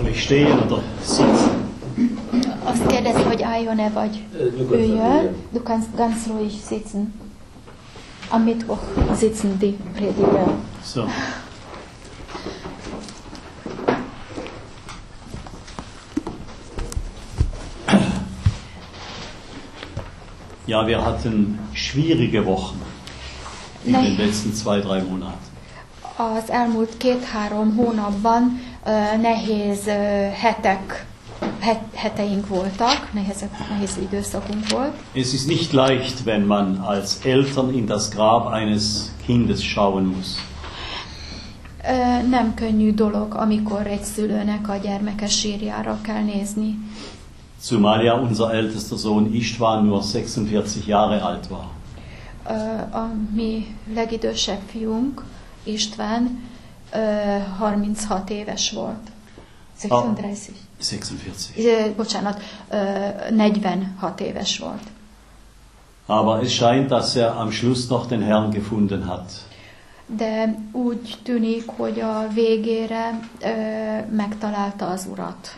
ich stehen oder sitzen? Azt kérdezi, hogy álljon-e vagy üljön. Du kannst ganz ruhig sitzen. Am Mittwoch sitzen die Prediger. So. Ja, wir hatten schwierige Wochen in den letzten 2-3 Monaten. Az elmúlt 2-3 hónapban nehéz heteink voltak, nehéz időszakunk volt. Es ist nicht leicht, wenn man als Eltern in das Grab eines Kindes schauen muss. Nem könnyű dolog, amikor egy szülőnek a gyermeke sírjára kell nézni. Zumal ja unser ältester Sohn Istvan nur 46 Jahre alt war. A mi legidősebb fiunk, István, 36 éves volt. 46. Bocsánat, 46 éves volt. Aber es scheint, dass er am Schluss noch den Herrn gefunden hat. De úgy tűnik, hogy a végére megtalálta az Urat.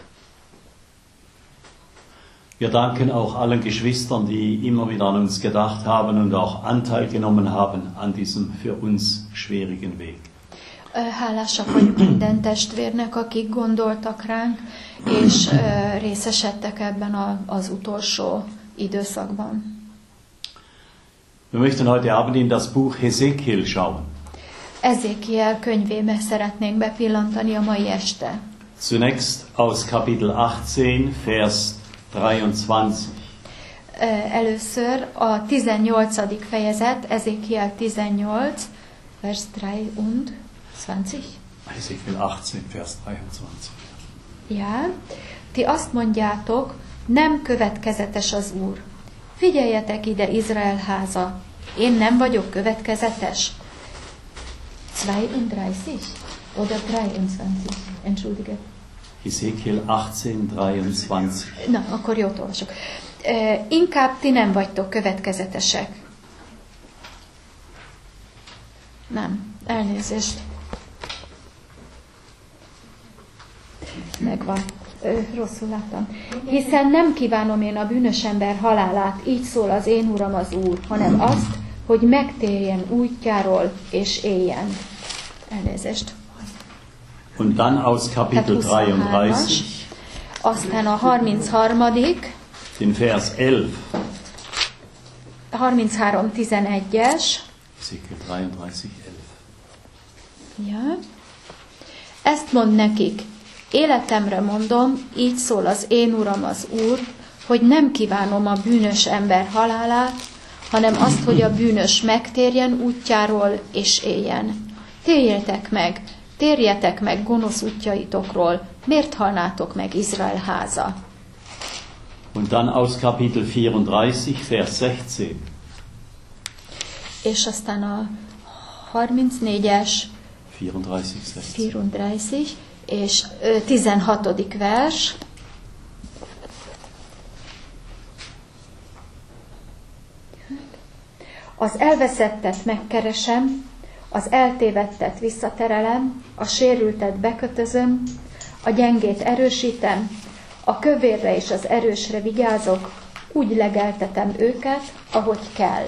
Wir danken auch allen Geschwistern, die immer wieder an uns gedacht haben und auch Anteil genommen haben an diesem für uns schwierigen Weg. Hálásak vagyunk minden testvérnek, akik gondoltak ránk, és részesedtek ebben az utolsó időszakban. Wir möchten heute Abend in das Buch Hesekiel schauen. Ezékiel könyvébe szeretnénk bepillantani a mai este. Zunächst aus Kapitel 18, Vers 23. Először a 18. fejezet, Ezékiel 18, vers 23. Hesekiel 18, Vers 23. Ja, ti azt mondjátok, nem következetes az Úr. Figyeljetek ide, Izrael háza, én nem vagyok következetes. 32 oder 23, entschuldige. Hesekiel 18, 23. Na, akkor jót olvasok. Inkább ti nem vagytok következetesek. Nem, elnézést. Megvan. Rosszul láttam. Hiszen nem kívánom én a bűnös ember halálát, így szól az én Uram az Úr, hanem azt, hogy megtérjen útjáról és éljen. Elnézést. Und dann aus Kapitel 33. Aztán a 33. Den Vers 11. 33:11-es. Hesekiel 33, 11. Ja. Ezt mond nekik, életemre mondom, így szól az én Uram az Úr, hogy nem kívánom a bűnös ember halálát, hanem azt, hogy a bűnös megtérjen útjáról és éljen. Térjetek meg gonosz útjaitokról, miért halnátok meg Izrael háza? Und dann aus Kapitel 34, Vers 16. És aztán a 34-es, 34, 16. és 16. vers. Az elveszettet megkeresem, az eltévedtet visszaterelem, a sérültet bekötözöm, a gyengét erősítem, a kövérre és az erősre vigyázok, úgy legeltetem őket, ahogy kell.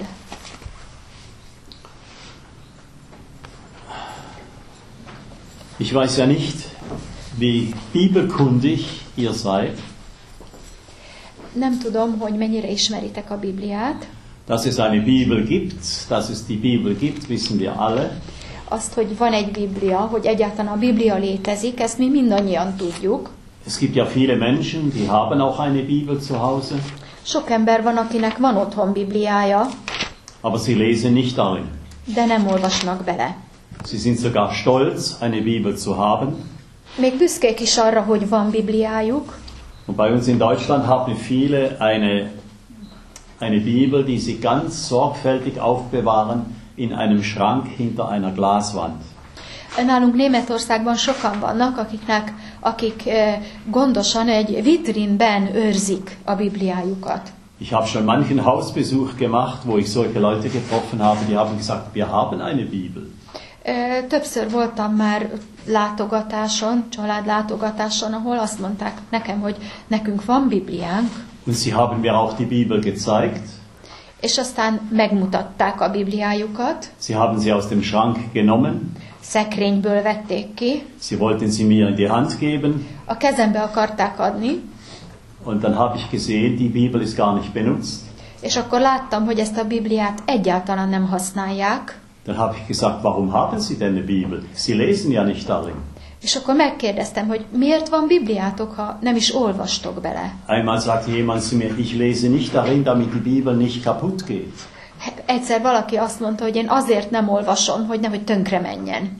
Ich weiß ja nicht, wie bibelkundig ihr seid. Nem tudom, hogy mennyire ismeritek a Bibliát. Dass es eine Bibel gibt, dass es die Bibel gibt, wissen wir alle. Azt, hogy van egy Biblia, hogy egyáltalán a Biblia létezik, ezt mi mindannyian tudjuk. Es gibt ja viele Menschen, die haben auch eine Bibel zu Hause. Sok ember van, akinek van otthon Bibliája, aber sie lesen nicht darin. de nem olvasnak bele. Sie sind sogar stolz, eine Bibel zu haben. Még büszkék is arra, hogy van Bibliájuk. Und bei uns in Deutschland haben viele eine Bibel, die sie ganz sorgfältig aufbewahren in einem Schrank hinter einer Glaswand. Nálunk Németországban sokan vannak, akik gondosan egy vitrínben őrzik a Bibliájukat. Ich habe schon manchen Hausbesuch gemacht, wo ich solche Leute getroffen habe, die haben gesagt, wir haben eine Bibel. Többször voltam már látogatáson, családlátogatáson, ahol azt mondták nekem, hogy nekünk van Bibliánk. Und sie haben mir auch die Bibel gezeigt. És aztán megmutatták a Bibliájukat. Sie haben sie aus dem Schrank genommen. Szekrényből vették ki. Sie wollten sie mir in die Hand geben. A kezembe akarták adni. Und dann habe ich gesehen, die Bibel ist gar nicht benutzt. És akkor láttam, hogy ezt a Bibliát egyáltalán nem használják. Dann habe ich gesagt, warum haben Sie denn eine Bibel? Sie lesen ja nicht darin. És akkor megkérdeztem, hogy miért van Bibliátok, ha nem is olvastok bele. Einmal sagte jemand zu mir, ich lese nicht darin, damit die Bibel nicht kaputt geht. Egyszer valaki azt mondta, hogy én azért nem olvasom, hogy nehogy tönkre menjen.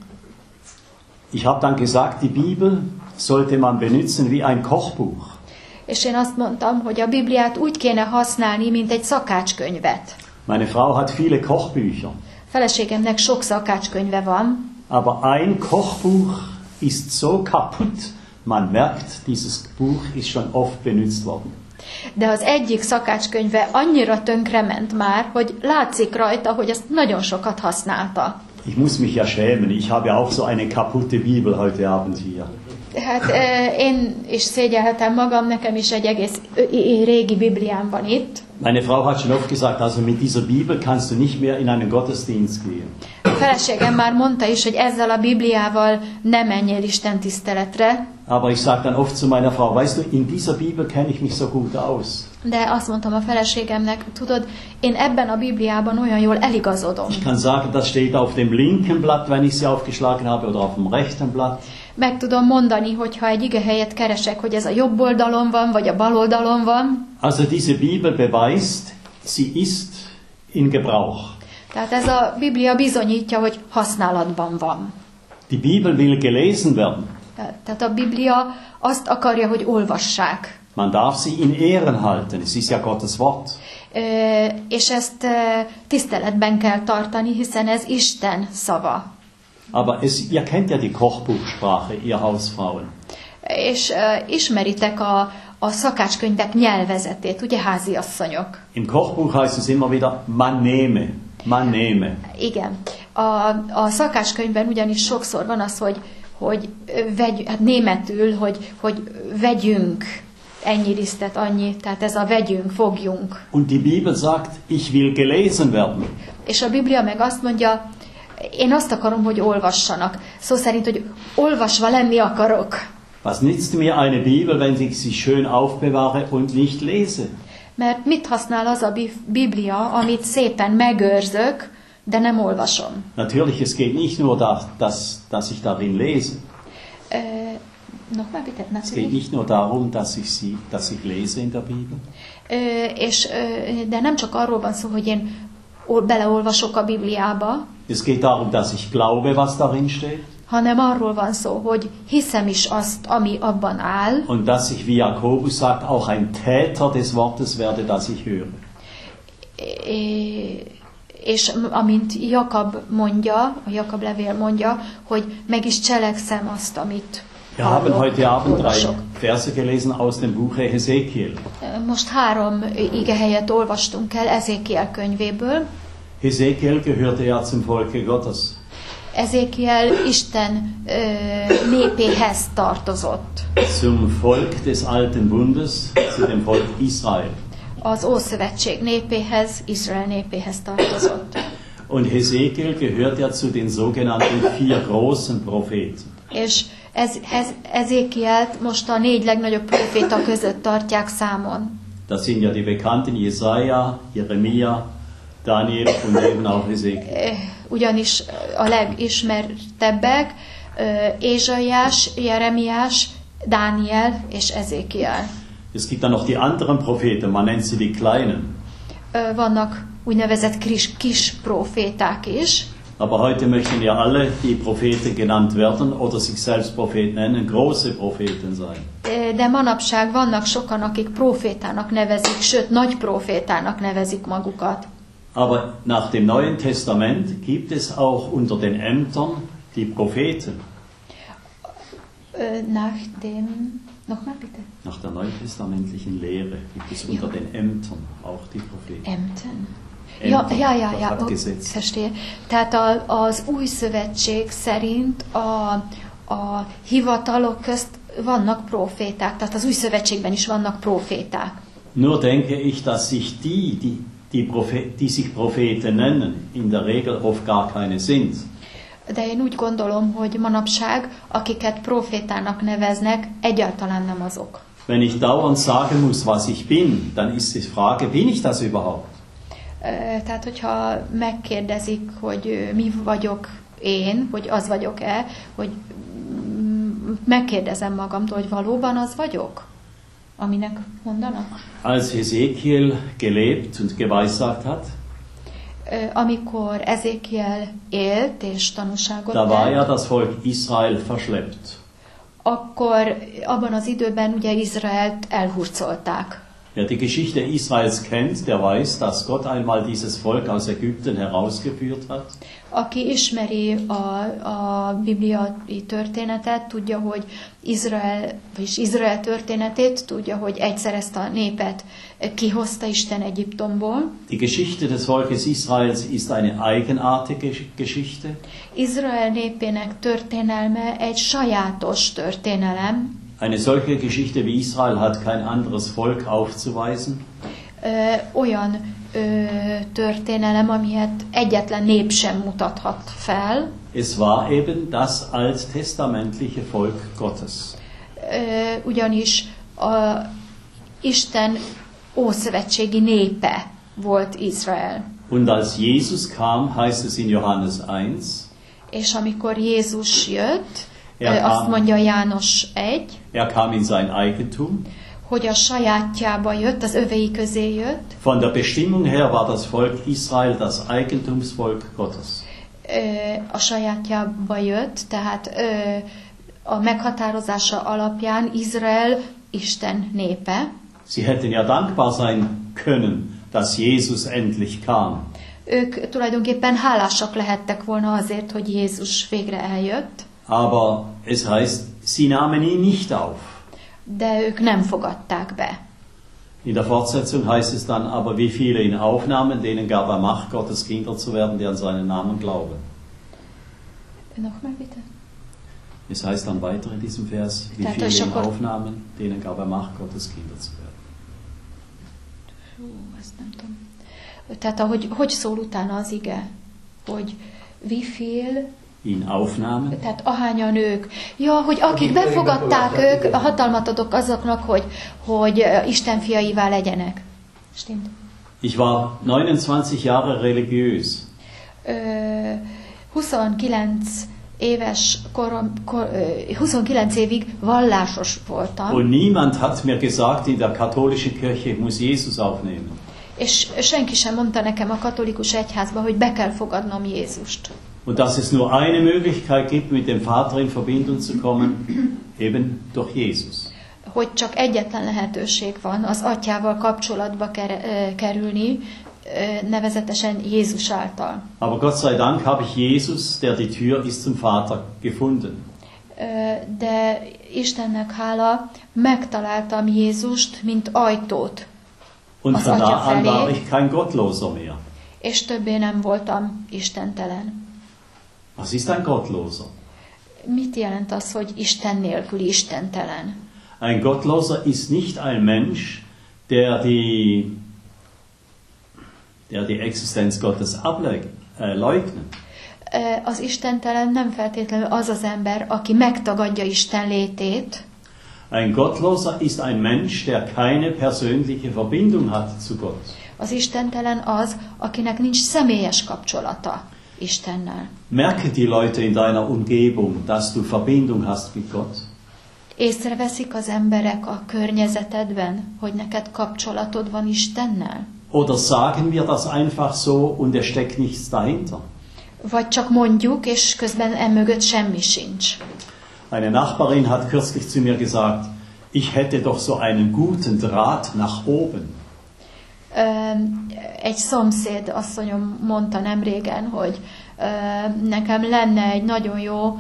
Ich habe dann gesagt, die Bibel sollte man benutzen wie ein Kochbuch. És én azt mondtam, hogy a Bibliát úgy kéne használni, mint egy szakácskönyvet. Meine Frau hat viele Kochbücher. Feleségemnek sok szakácskönyve van. Aber ein Kochbuch ist so kaputt, man merkt, dieses Buch ist schon oft benutzt worden. De az egyik szakácskönyve annyira tönkrement már, hogy látszik rajta, hogy azt nagyon sokat használta. Ich muss mich ja schämen, ich habe ja auch so eine kaputte Bibel heute Abend hier. Hát én is szégyelhetem magam, nekem is egy egész régi Bibliám van itt. Meine Frau hat schon oft gesagt, also mit dieser Bibel kannst du nicht mehr in einen Gottesdienst gehen. A feleségem már mondta is, hogy ezzel a Bibliával nem menjél Isten tiszteletre. Aber ich sage dann oft zu meiner Frau, weißt du, in dieser Bibel kenne ich mich so gut aus. De azt mondtam a feleségemnek, tudod, én ebben a Bibliában olyan jól eligazodom. Ich kann sagen, das steht auf dem linken Blatt, wenn ich sie aufgeschlagen habe, oder auf dem rechten Blatt. Meg tudom mondani, hogyha egy igehelyet keresek, hogy ez a jobb oldalon van, vagy a bal oldalon van. Also diese Bibel beweist, sie ist in Gebrauch. Tehát ez a Biblia bizonyítja, hogy használatban van. Die Bibel will gelesen werden. Tehát a Biblia azt akarja, hogy olvassák. Man darf sie in Ehren halten, es ist ja Gottes Wort. És ezt tiszteletben kell tartani, hiszen ez Isten szava. Aber ihr kennt ja die Kochbuchsprache, ihr Hausfrauen. És ismeritek a szakácskönyvek nyelvezetét, ugye háziasszonyok? Im Kochbuch heißt es immer wieder, man nehme, man nehme. Igen. A szakácskönyvben ugyanis sokszor van az, hogy hát németül, hogy vegyünk ennyi lisztet, annyi, tehát ez a vegyünk, fogjunk. Und die Bibel sagt, ich will gelesen werden. És a Biblia meg azt mondja, én azt akarom, hogy olvassanak. Szó szerint, hogy olvasva lenni akarok. Was nützt mir eine Bibel, wenn ich sie schön aufbewahre und nicht lese? Mert mit használ az a Biblia, amit szépen megőrzök, de nem olvasom? Natürlich, es geht nicht nur, dass ich darin lese. Nochmal bitte. Es geht nicht nur darum, dass ich lese in der Bibel. De nem csak arról van szó, hogy én beleolvasok a Bibliába. Es geht darum, dass ich glaube, was darin steht. Hanem arról van szó, hogy hiszem is azt, ami abban áll. Und dass ich, wie Jakobus sagt, auch ein Täter des Wortes werde, das ich höre. És amint Jakab mondja, a Jakab levél mondja, hogy meg is cselekszem azt, amit Wir haben heute Abend 3 Verse gelesen aus dem Buch Hesekiel. Most 3 igehelyet olvastunk el Ezékiel könyvéből. Hesekiel gehörte ja zum Volke Gottes. Ezékiel Isten népéhez tartozott. Zum Volk des alten Bundes, zu dem Volk Israel. Az Ószövetség népéhez, Izrael népéhez tartozott. Und Hesekiel gehört ja zu den sogenannten 4 großen Propheten. És Ezékielt most a 4 legnagyobb proféta között tartják számon. Das sind ja die bekannten Jesaja, Jeremia, Daniel und eben auch Hesekiel. Ugyanis a legismertebbek Ézsaiás, Jeremiás, Dániel és Ezékiel. Es gibt dann noch die anderen Propheten, man nennt sie die Kleinen. Vannak úgynevezett kis proféták is. Aber heute möchten ja alle, die Propheten genannt werden oder sich selbst Prophet nennen, große Propheten sein. De manapság vannak sokan, akik profétának nevezik, sőt nagy profétának nevezik magukat. Aber nach dem Neuen Testament gibt es auch unter den Ämtern die Propheten. Nochmal bitte. Nach der neutestamentlichen Lehre gibt es unter den Ämtern auch die Propheten. Ämtern. hat gesetzt. Verstehe. Tehát az új szövetség szerint a hivatalok közt vannak proféták, tehát az új szövetségben is vannak proféták. Nur denke ich, dass sich die sich Propheten nennen, in der Regel oft gar keine sind. De én úgy gondolom, hogy manapság, akiket profétának neveznek, egyáltalán nem azok. Wenn ich dauernd sagen muss, was ich bin, dann ist die Frage, bin ich das überhaupt? Tehát, hogyha megkérdezik, hogy mi vagyok én, hogy az vagyok-e, hogy megkérdezem magamtól, hogy valóban az vagyok, aminek mondanak? Als Ezekiel gelebt und geweissagt hat, amikor Ezékiel élt és tanúságot da war ja tett, das Volk Israel verschleppt. akkor abban az időben ugye Izraelt elhurcolták. Wer die Geschichte Israels kennt, der weiß, dass Gott einmal dieses Volk aus Ägypten herausgeführt hat. Aki ismeri a bibliai történetet, tudja, hogy Izrael történetét, tudja, hogy egyszer ezt a népet kihozta Isten Egyiptomból. Die Geschichte des Volkes Israels ist eine eigenartige Geschichte. Izrael népének történelme egy sajátos történelem. Eine solche Geschichte wie Israel hat kein anderes Volk aufzuweisen. Olyan történelem, amilyet egyetlen nép sem mutathat fel. Es war eben das alttestamentliche Volk Gottes. Ugyanis Isten ószövetségi népe volt Izrael. Und als Jesus kam, heißt es in Johannes 1, És amikor Jézus jött, azt mondja János 1, er kam in sein Eigentum. hogy a sajátjába jött, az övéi közé jött. Von der Bestimmung her war das Volk Israel das Eigentumsvolk Gottes. A sajátjába jött, tehát a meghatározása alapján Izrael Isten népe. Sie hätten ja dankbar sein können, dass Jesus endlich kam. Ők tulajdonképpen hálásak lehettek volna azért, hogy Jézus végre eljött. Aber es heißt, sie nahmen ihn nicht auf. De ők nem fogadták be. In der Fortsetzung heißt es dann, aber wie viele ihn aufnahmen, denen gab er Macht, Gottes Kinder zu werden, die an seinen Namen glauben. Nochmal bitte. Es heißt dann weiter in diesem Vers, wie viele ihn aufnahmen, denen gab er Macht, Gottes Kinder zu werden. Ezt nem tudom. Tehát hogy szól utána az ige? Hogy wie viel ihn aufnahmen. Tehát ahányan ők. Ja, hogy akik befogadták ők, a hatalmat adok azoknak, hogy Isten fiaivá legyenek. Stimmt. Ich war 29 Jahre religiös. 29 éves 29 évig vallásos voltam. Und niemand hat mir gesagt, in der katholischen Kirche ich muss Jesus aufnehmen. És senki sem mondta nekem a katolikus egyházba, hogy be kell fogadnom Jézust. Und dass es nur eine Möglichkeit gibt, mit dem Vater in Verbindung zu kommen, eben durch Jesus. Hogy csak egyetlen lehetőség van az atyával kapcsolatba kerülni, nevezetesen Jézus által. Aber Gott sei Dank habe ich Jesus, der die Tür ist zum Vater, gefunden. De Istennek hála, megtaláltam Jézust, mint ajtót Und az von da Atya an war felé, ich kein Gottloser mehr. és többé nem voltam istentelen. Was ist ein Gottloser? Mit jelent az, hogy Isten nélküli istentelen? Ein Gottloser ist nicht ein Mensch, der die Existenz Gottes leugnet. Az istentelen nem feltétlenül az az ember, aki megtagadja Isten létét. Ein Gottloser ist ein Mensch, der keine persönliche Verbindung hat zu Gott. Az istentelen az, akinek nincs személyes kapcsolata Istennel. Merken die Leute in deiner Umgebung, dass du Verbindung hast mit Gott? Észreveszik az emberek a környezetedben, hogy neked kapcsolatod van Istennel? Oder sagen wir das einfach so und es steckt nichts dahinter? Vagy csak mondjuk, és közben emögött semmi sincs. Eine Nachbarin hat kürzlich zu mir gesagt, ich hätte doch so einen guten Draht nach oben. Egy szomszéd asszonyom mondta nemrégen, hogy nekem lenne egy nagyon jó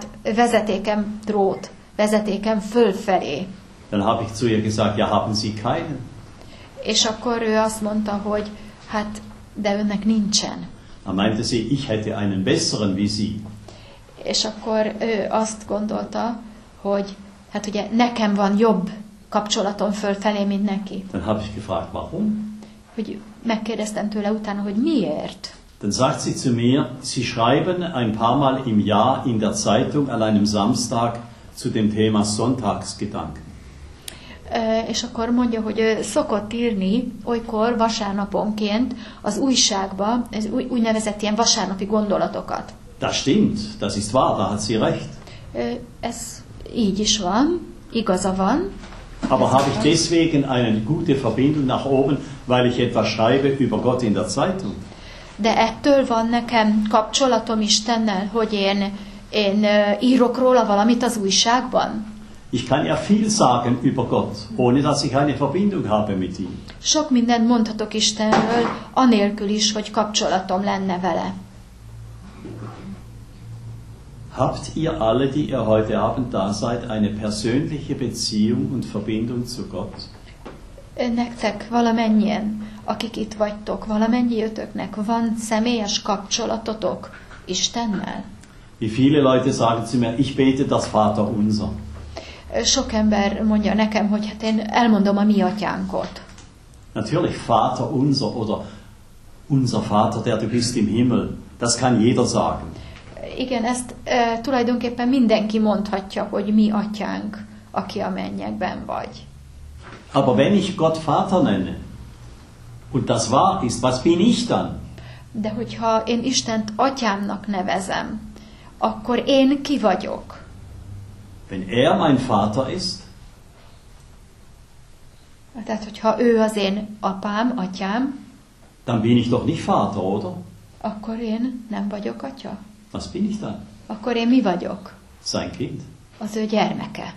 vezetékem fölfelé. Dann habe ich zu ihr gesagt, ja, haben Sie keinen? És akkor ő azt mondta, hogy hát de önnek nincsen. Er meinte sie, ich hätte einen besseren wie sie. És akkor ő azt gondolta, hogy hát ugye nekem van jobb kapcsolatom fölfelé, mint neki. Dann habe ich gefragt, warum? Hogy megkérdeztem tőle utána, hogy miért. Dann sagt sie zu mir, sie schreiben ein paar Mal im Jahr in der Zeitung an einem Samstag zu dem Thema Sonntagsgedanken. És akkor mondja, hogy ő szokott írni olykor vasárnaponként az újságba, ez úgynevezett ilyen vasárnapi gondolatokat. Das stimmt, das ist wahr, da hat sie recht. Ez így is van, igaza van. Aber habe ich deswegen eine gute Verbindung nach oben, weil ich etwas schreibe über Gott in der Zeitung? De ettől van nekem kapcsolatom Istennel, hogy én írok róla valamit az újságban. Ich kann ja viel sagen über Gott, ohne dass ich eine Verbindung habe mit ihm. Sok mindent mondhatok Istenről, anélkül is, hogy kapcsolatom lenne vele. Habt ihr alle, die ihr heute Abend da seid, eine persönliche Beziehung und Verbindung zu Gott? Nektek valamennyien, akik itt vagytok, valamennyiötöknek van személyes kapcsolatotok Istennel? Wie viele Leute sagen zu mir, ich bete das Vaterunser. Sok ember mondja nekem, hogy hát én elmondom a mi atyánkot. Natürlich Vaterunser oder unser Vater, der du bist im Himmel. Das kann jeder sagen. Igen, ezt tulajdonképpen mindenki mondhatja, hogy mi atyánk, aki a mennyekben vagy. Aber wenn ich Gott Vater nenne, und das wahr ist, was bin ich dann? De hogyha én Istent atyámnak nevezem, akkor én ki vagyok? Wenn er mein Vater ist, Tehát, hogyha ő az én apám, atyám, dann bin ich doch nicht Vater, oder? akkor én nem vagyok atya? Was bin ich dann? Akkor én mi vagyok? Sein Kind. Az ő gyermeke.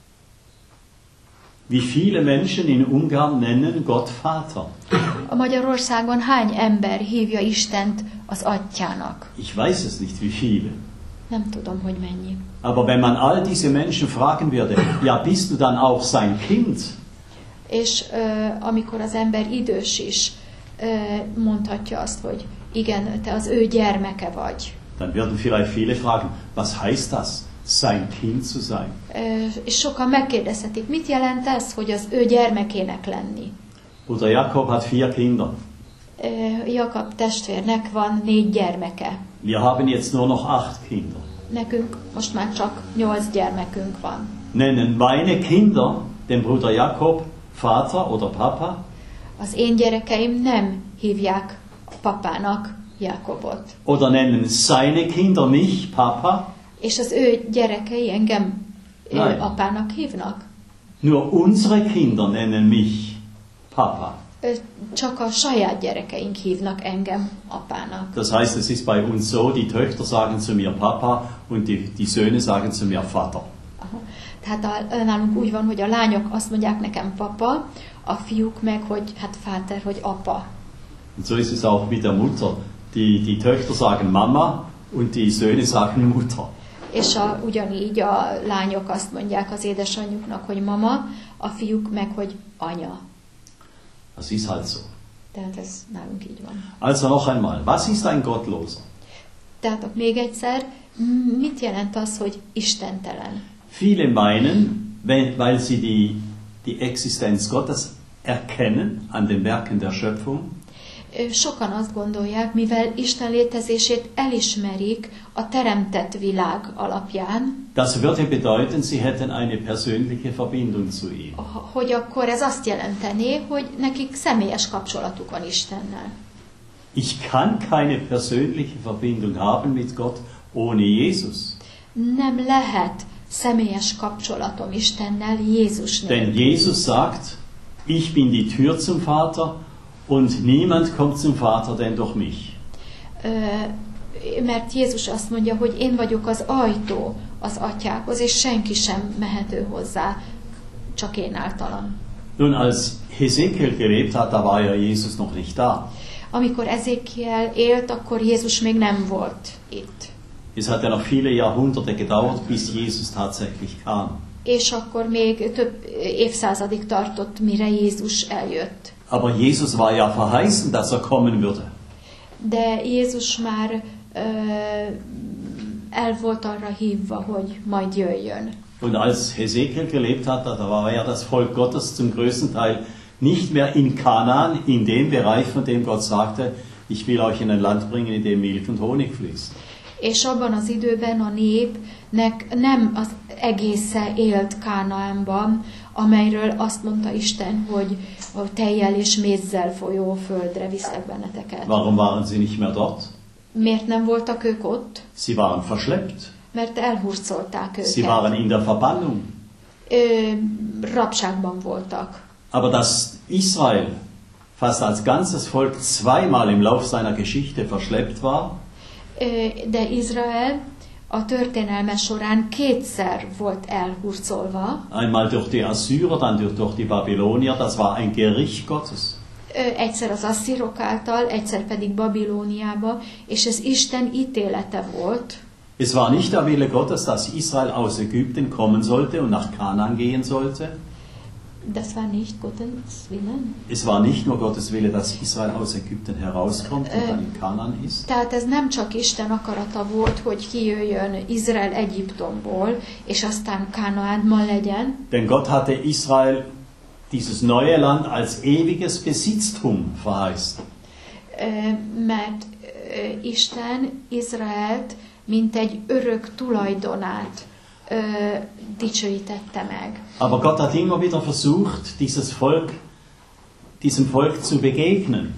Wie viele Menschen in Ungarn nennen Gott Vater? A Magyarországon hány ember hívja Istent az atyának? Ich weiß es nicht, wie viele. Nem tudom, hogy mennyi. Aber wenn man all diese Menschen fragen würde, ja, bist du dann auch sein Kind? És amikor az ember idős is, mondhatja azt, hogy igen, te az ő gyermeke vagy. Dann würden vielleicht viele fragen, was heißt das, sein Kind zu sein? És sokan megkérdezhetik, mit jelent ez, hogy az ő gyermekének lenni? Bruder Jakob hat 4 Kinder. Jakab testvérnek van 4 gyermeke. Wir haben jetzt nur noch 8 Kinder. Nekünk most már csak 8 gyermekünk van. Nennen meine Kinder den Bruder Jakob Vater oder Papa? Az én gyerekeim nem hívják papának Jakobot. Oder nennen seine Kinder mich Papa? És az ő gyerekei engem apának hívnak? Nur unsere Kinder nennen mich Papa. Csak a saját gyerekeink hívnak engem apának. Das heißt, es ist bei uns so, die Töchter sagen zu mir Papa und die Söhne sagen zu mir Vater. Aha. Tehát nálunk úgy van, hogy a lányok azt mondják nekem papa, a fiúk meg, hogy hát Vater, hogy apa. Und so ist es auch mit der Mutter. Die Töchter sagen Mama und die Söhne sagen Mutter. És ugyanígy a lányok azt mondják az édesanyjuknak, hogy mama, a fiúk meg, hogy anya. Das ist halt so. Tehát ez nálunk így van. Also noch einmal, was ist ein Gottloser? Tehát még egyszer, mit jelent az, hogy istentelen? Viele meinen, weil sie die Existenz Gottes erkennen an den Werken der Schöpfung, sokan azt gondolják, mivel Isten létezését elismerik a teremtett világ alapján, das würde bedeuten, sie hätten eine persönliche Verbindung zu ihm. Hogy akkor ez azt jelenteni, hogy nekik személyes kapcsolatuk van Istennel. Ich kann keine persönliche Verbindung haben mit Gott ohne Jesus. Nem lehet személyes kapcsolatom Istennel Jézus nélkül. Denn Jesus sagt, ich bin die Tür zum Vater und niemand kommt zum Vater denn durch mich. Mert Jézus azt mondja, hogy én vagyok az ajtó az atyához, és senki sem mehető hozzá, csak én általam. Nun, als Hesekiel gelebt hat, da war ja Jesus noch nicht da. Amikor Ezékiel élt, akkor Jézus még nem volt itt. Es hat ja noch viele Jahrhunderte gedauert, bis Jesus tatsächlich kam. És akkor még több évszázadig tartott, mire Jézus eljött. Aber Jesus war ja verheißen, dass er kommen würde. De Jézus már el volt arra hívva, hogy majd jöjjön. Und als Hesekiel gelebt hat, da war ja das Volk Gottes zum größten Teil nicht mehr in Kanaan, in dem Bereich, von dem Gott sagte, ich will euch in ein Land bringen, in dem Milch und Honig fließt. És abban az időben a népnek nem az egésze élt Kánaánban, amelyről azt mondta Isten, hogy tejjel és mézzel folyó földre viszlek benneteket. Warum waren sie nicht mehr dort? Miért nem voltak ők ott? Sie waren verschleppt. Mert elhurcolták őket. Sie waren in der Verbannung. Rabságban voltak. Aber dass Israel fast als ganzes Volk zweimal im Lauf seiner Geschichte verschleppt war, de Izrael a történelme során kétszer volt elhurcolva. einmal durch die Assyrer, dann durch die Babylonier, das war ein Gericht Gottes. Egyszer az asszírok által, egyszer pedig Babilóniába, és ez Isten ítélete volt. Es war nicht der Wille Gottes, dass Israel aus Ägypten kommen sollte und nach Kanaan gehen sollte. Das war nicht Gottes Willen. Es war nicht nur Gottes Wille, dass Israel aus Ägypten herauskommt und dann in Kanaan ist. Tehát ez nem csak Isten akarata volt, hogy kijöjjön Izrael Egyiptomból, és aztán Kánaánban legyen. Denn Gott hatte Israel dieses neue Land als ewiges Besitztum verheißt. Mert Isten Izraelt mint egy örök tulajdonát dicsőítette meg. Aber Gott hat immer wieder versucht, diesem Volk zu begegnen.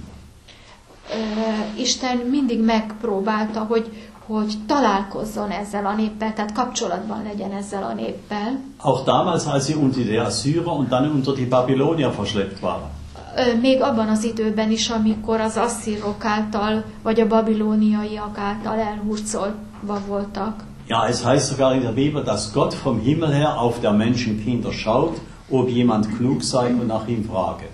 Isten mindig megpróbálta, hogy találkozzon ezzel a néppel, tehát kapcsolatban legyen ezzel a néppel. Auch damals, als sie unter die Assyrer und dann unter die Babylonier verschleppt waren. Még abban az időben is, amikor az asszírok által, vagy a babilóniaiak által elhurcolva voltak. Ja, es heißt sogar in der Bibel, dass Gott vom Himmel her auf der Menschenkinder schaut, ob jemand klug sei und nach ihm frage.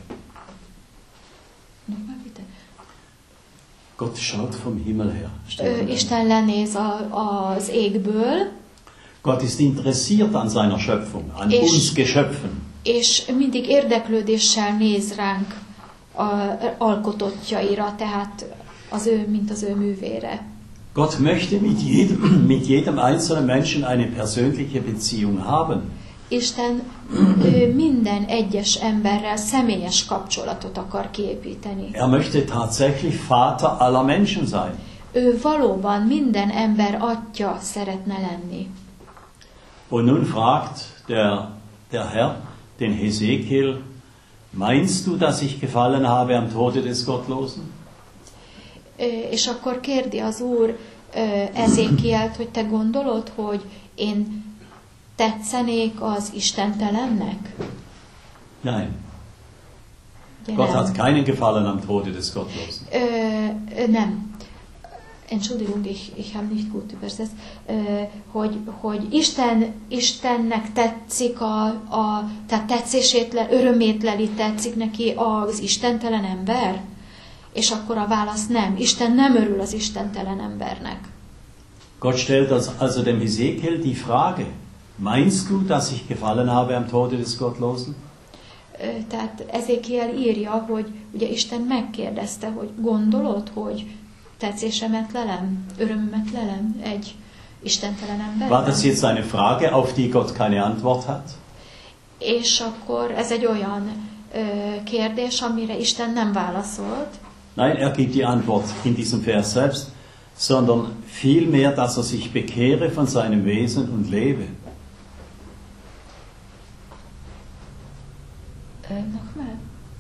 Gott schaut vom Himmel her. Isten lenéz az égből. Gott ist interessiert an seiner Schöpfung, an uns Geschöpfen. És mindig érdeklődéssel néz ránk alkotottjaira, tehát mint az ő művére. Gott möchte mit jedem einzelnen Menschen eine persönliche Beziehung haben. Isten minden egyes emberrel személyes kapcsolatot akar kiépíteni. Er möchte tatsächlich Vater aller Menschen sein. Ő valóban minden ember atya szeretne lenni. Und nun fragt der Herr den Hesekiel, meinst du, dass ich gefallen habe am Tode des Gottlosen? És akkor kérdi az Úr Ezékielt, hogy te gondolod, hogy én tetszenék az istentelennek? Nein. Gott hat keinen Gefallen am Tode des Gottlosen. Nem. Entschuldigung, ich habe nicht gut übersetzt, hogy Istennek tetszik tehát tetszését, örömét leli, tetszik neki az istentelen ember? És akkor a válasz nem. Isten nem örül az istentelen embernek. Gott stellt also dem Hesekiel die Frage, meinst du, dass ich gefallen habe am Tode des Gottlosen? Tehát Ezékiel írja, hogy ugye Isten megkérdezte, hogy gondolod, hogy tetszésemet lelem, örömömet lelem egy istentelen emberben? War das jetzt eine Frage, auf die Gott keine Antwort hat? És akkor ez egy olyan kérdés, amire Isten nem válaszolt. Nein, er gibt die Antwort in diesem Vers selbst, sondern vielmehr, dass er sich bekehre von seinem Wesen und lebe. Nochmal.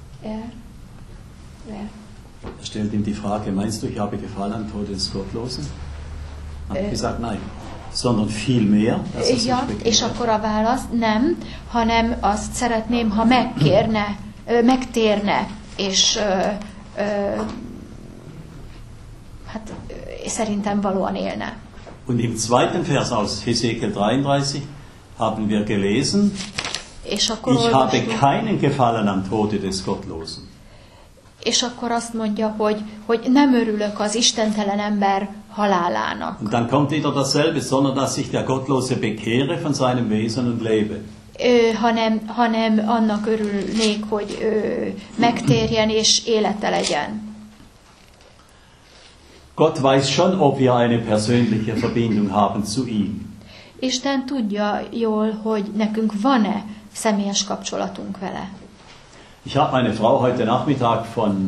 Wer? Er stellt ihm die Frage, meinst du, ich habe gefallen am Tode des Gottlosen? Er hat gesagt, nein. Sondern vielmehr, dass er sich bekehre. És akkor a válasz nem, hanem azt szeretném, ha megtérne, és szerintem valóan élne. Und im zweiten Vers aus Hesekiel 33 haben wir gelesen, és akkor ich habe keinen Gefallen am Tode des Gottlosen. És akkor azt mondja, hogy nem örülök az istentelen ember halálának. Und dann kommt wieder dasselbe, sondern dass sich der Gottlose bekehre von seinem Wesen und lebe. Hanem annak örülnék, hogy megtérjen és élete legyen. Gott weiß schon, ob wir eine persönliche Verbindung haben zu ihm. Isten tudja jól, hogy nekünk van-e személyes kapcsolatunk vele. Ich habe meine Frau heute Nachmittag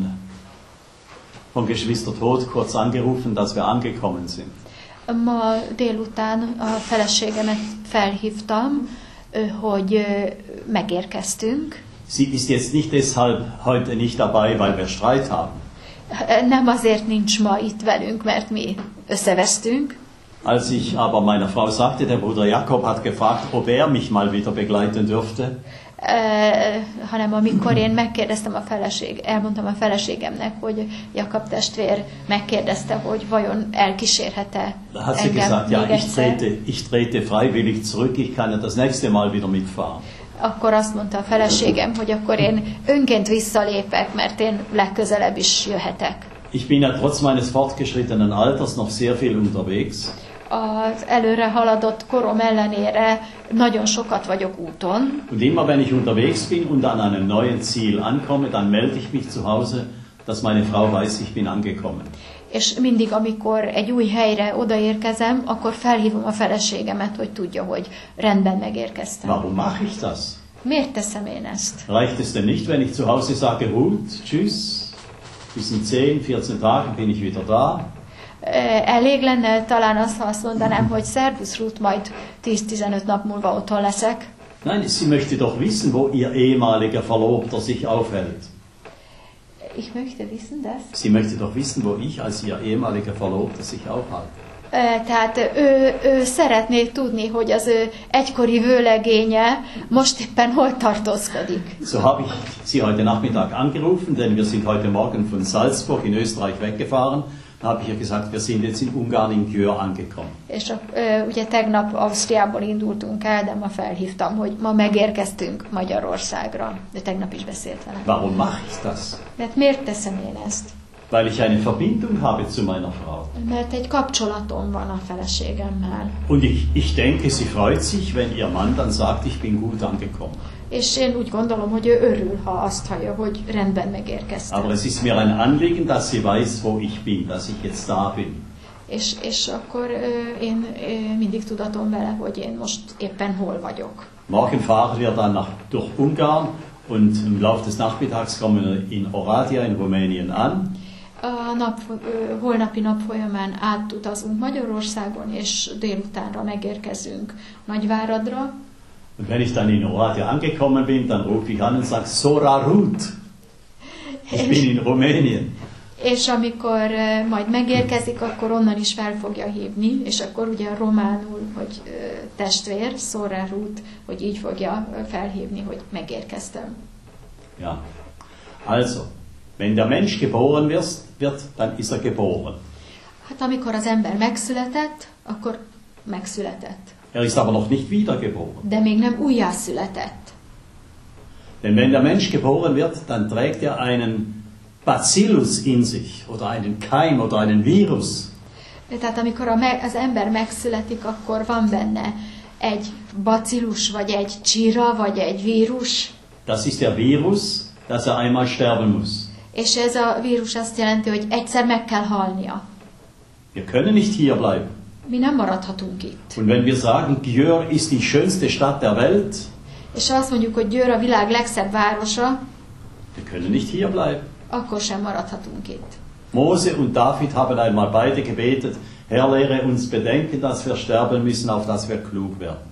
von Geschwister Tod kurz angerufen, dass wir angekommen sind. Ma délután a feleségemet felhívtam, hogy megérkeztünk. Sie ist jetzt nicht deshalb heute nicht dabei, weil wir Streit haben. Nem azért nincs ma itt velünk, mert mi összevesztünk. Als ich aber meiner Frau sagte, der Bruder Jakob hat gefragt, ob er mich mal wieder begleiten dürfte. Hanem amikor én megkérdeztem elmondtam a feleségemnek, hogy Jakab testvér megkérdezte, hogy vajon elkísérhet-e hat sie gesagt, ja, ich trete freiwillig zurück, ich kann ja das nächste Mal wieder mitfahren. Akkor azt mondta a feleségem, hogy akkor én önként visszalépek, mert én legközelebb is jöhetek. Ich bin ja trotz meines fortgeschrittenen Alters noch sehr viel unterwegs. Az előre haladott korom ellenére nagyon sokat vagyok úton. Und immer wenn ich unterwegs bin und an einem neuen Ziel ankomme, dann melde ich mich zu Hause, dass meine Frau weiß, ich bin angekommen. És mindig, amikor egy új helyre odaérkezem, akkor felhívom a feleségemet, hogy tudja, hogy rendben megérkeztem. Warum mache ich das? Miért teszem én ezt? Reicht es denn nicht, wenn ich zu Hause sage, gut, tschüss, bis in 10-14 Tagen bin ich wieder da? Elég lenne talán az, ha azt mondanám, hogy szervusz Ruth, majd 10-15 nap múlva otthon leszek. Nein, sie möchte doch wissen, wo ihr ehemaliger Verlobter sich aufhält. Ich möchte wissen, dass... Sie möchte doch wissen, wo ich als ihr ehemaliger Verlobter sich aufhalte. Tehát ő szeretné tudni, hogy az ő egykori vőlegénye most éppen hol tartózkodik. So habe ich sie heute Nachmittag angerufen, denn wir sind heute Morgen von Salzburg in Österreich weggefahren. Da habe ich ihr gesagt, wir sind jetzt in Ungarn in Győr angekommen. És ugye tegnap Ausztriából indultunk el, de ma felhívtam, hogy ma megérkeztünk Magyarországra. De tegnap is beszélt velem. Warum mache ich das? De miért teszem én ezt? Weil ich eine Verbindung habe zu meiner Frau. Mert egy kapcsolatom van a feleségemmel. Und ich denke, sie freut sich, wenn ihr Mann dann sagt, ich bin gut angekommen. És én úgy gondolom, hogy ő örül, ha azt hallja, hogy rendben megérkeztem. Aber es ist mir ein Anliegen, dass sie weiß, wo ich bin, dass ich jetzt da bin. És akkor én mindig tudatom vele, hogy én most éppen hol vagyok. Morgen fahren wir dann durch Ungarn und im Laufe des Nachmittags kommen wir in Oradea in Rumänien an. Holnapi nap folyamán átutazunk Magyarországon, és délutánra megérkezünk Nagyváradra. Und wenn ich dann in Oradea angekommen bin, dann rufe ich an und sage, Sora Ruth, ich bin in Rumänien. És amikor majd megérkezik, akkor onnan is fel fogja hívni, és akkor ugye románul, hogy testvér, Sora Ruth, hogy így fogja felhívni, hogy megérkeztem. Ja, also, wenn der Mensch geboren wird, dann ist er geboren. Hát amikor az ember megszületett, akkor megszületett. Er ist aber noch nicht wiedergeboren. De még nem újjászületett. Denn wenn der Mensch geboren wird, dann trägt er einen Bacillus in sich, oder einen Keim, oder einen Virus. Tehát amikor az ember megszületik, akkor van benne egy bacillus, vagy egy csíra, vagy egy vírus. Das ist der Virus, dass er einmal sterben muss. És ez a vírus azt jelenti, hogy egyszer meg kell halnia. Wir können nicht hier bleiben. Mi nem maradhatunk itt. Und wenn wir sagen, Győr ist die schönste Stadt der Welt, és ha azt mondjuk, hogy Győr a világ legszebb városa, wir können nicht hier bleiben. Akkor sem maradhatunk itt. Mose und David haben einmal beide gebetet, Herr, lehre uns bedenken, dass wir sterben müssen, auf dass wir klug werden.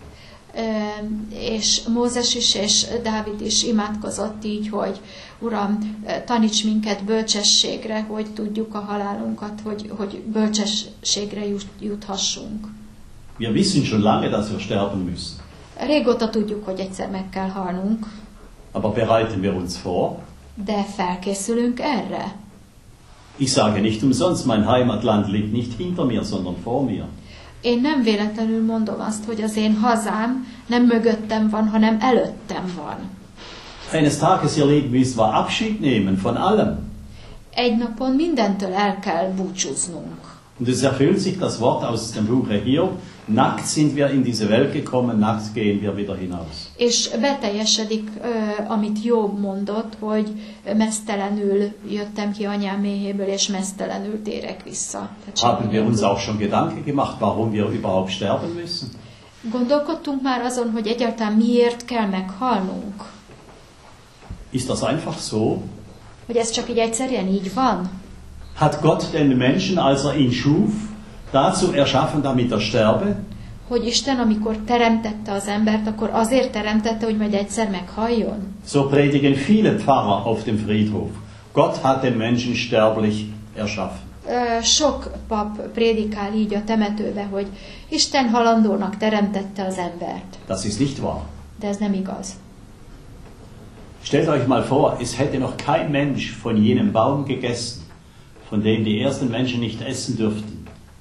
És Mózes is és Dávid is imádkozott így, hogy Uram, taníts minket bölcsességre, hogy tudjuk a halálunkat, hogy bölcsességre juthassunk. Wir wissen schon lange, dass wir sterben müssen. Régóta tudjuk, hogy egyszer meg kell halnunk. Aber bereiten wir uns vor? De felkészülünk erre? Ich sage nicht umsonst, mein Heimatland liegt nicht hinter mir, sondern vor mir. Én nem véletlenül mondom azt, hogy az én hazám nem mögöttem van, hanem előttem van. Eines Tages, ihr Lieben, müssen wir Abschied nehmen von allem. Egy napon mindentől el kell búcsúznunk. Und es erfüllt sich das Wort aus dem Buche Hiob, Nackt sind wir in diese Welt gekommen, nackt gehen wir wieder hinaus. És beteljesedik, amit Jobb mondott, hogy meztelenül jöttem ki anyám méhéből, és meztelenül térek vissza. Haben wir uns auch schon Gedanken gemacht, warum wir überhaupt sterben müssen? Gondolkodtunk már azon, hogy egyáltalán miért kell meghalnunk? Ist das einfach so? Hogy ez csak így egyszerűen így van? Hat Gott den Menschen, als ihn schuf, dazu erschaffen, damit sterbe? Hogy Isten, amikor teremtette az embert, akkor azért teremtette, hogy majd egyszer meghalljon? So predigen viele Pfarrer auf dem Friedhof. Gott hat den Menschen sterblich erschaffen. Sok pap prédikál így a temetőbe, hogy Isten halandónak teremtette az embert. Das ist nicht wahr. De ez nem igaz. Stellt euch mal vor, es hätte noch kein Mensch von jenem Baum gegessen, von dem die ersten Menschen nicht essen dürften.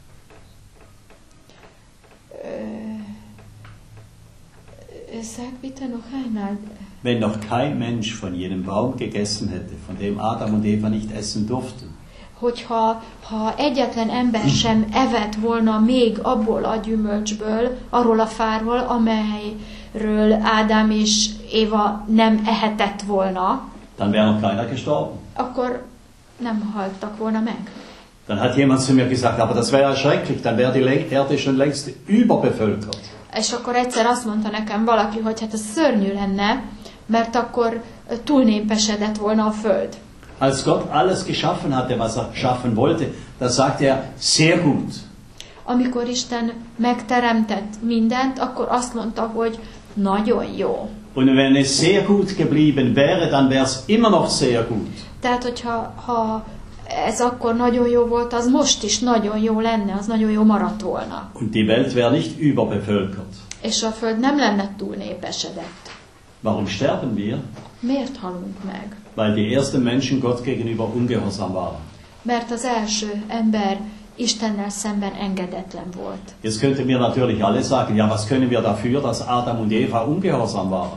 Sag bitte noch einmal. Wenn noch kein Mensch von jenem Baum gegessen hätte, von dem Adam und Eva nicht essen durften. Hogyha egyetlen ember sem evett volna még abból a gyümölcsből, arról a fáról, amelyről Ádám és Éva nem ehetett volna, dann wäre noch keiner gestorben. Akkor nem haltak volna meg. Dann hat jemand zu mir gesagt, aber das wäre ja schrecklich, dann wäre die Erde schon längst überbevölkert. És akkor egyszer azt mondta nekem valaki, hogy hát ez szörnyű lenne, mert akkor túlnépesedett volna a föld. Als Gott alles geschaffen hatte, was er schaffen wollte, da sagte er, sehr gut. Amikor Isten megteremtett mindent, akkor azt mondta, hogy nagyon jó. Und wenn es sehr gut geblieben wäre, dann wäre es immer noch sehr gut. Tehát, hogyha ez akkor nagyon jó volt, az most is nagyon jó lenne, az nagyon jó maradt volna. Und die Welt wäre nicht überbevölkert. És a föld nem lenne túlnépesedett. Warum sterben wir? Miért halunk meg? Weil die ersten Menschen Gott gegenüber ungehorsam waren. Mert az első ember Istennel szemben engedetlen volt. Jetzt könnten wir natürlich alle sagen, ja, was können wir dafür, dass Adam und Eva ungehorsam waren?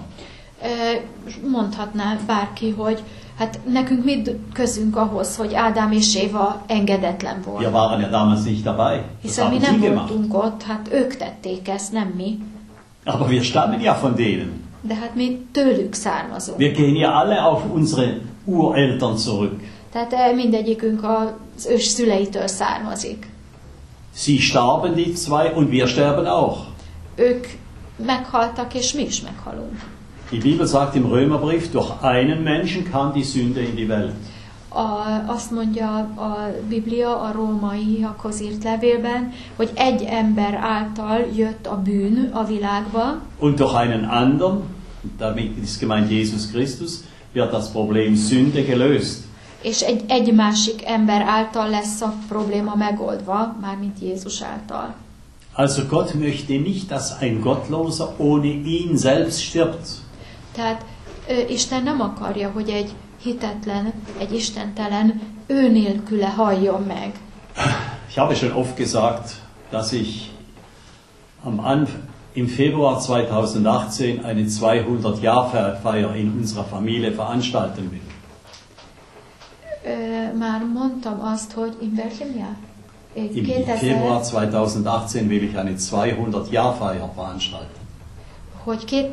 Mondhatná bárki, hogy hát nekünk mit közünk ahhoz, hogy Ádám és Éva engedetlen volt. Wir waren ja damals nicht dabei. Hiszen mi nem voltunk ott, hát ők tették ezt, nem mi. Aber wir stammen ja von denen. De hát mi tőlük származunk. Wir gehen ja alle auf unsere Ureltern zurück. Tehát mindegyikünk az ős szüleitől származik. Sie starben die zwei und wir sterben auch. Ők meghaltak, és mi is meghalunk. Die Bibel sagt im Römerbrief, durch einen Menschen kam die Sünde in die Welt. Azt mondja a Biblia a rómaiakhoz írt levélben, hogy egy ember által jött a bűn a világba. Und durch einen anderen, damit ist gemeint Jesus Christus, wird das Problem Sünde gelöst. És egy másik ember által lesz a probléma megoldva, mármint Jézus által. Also Gott möchte nicht, dass ein Gottloser ohne ihn selbst stirbt. Tehát Isten nem akarja, hogy egy hitetlen, egy istentelen ő nélküle halljon meg. Ich habe schon oft gesagt, dass ich im Februar 2018 eine 200-Jahr-Feier in unserer Familie veranstalten will. Már mondtam azt, hogy in welchem Jahr? Im Februar 2018 will ich eine 200-Jahr-Feier veranstalten. Hogy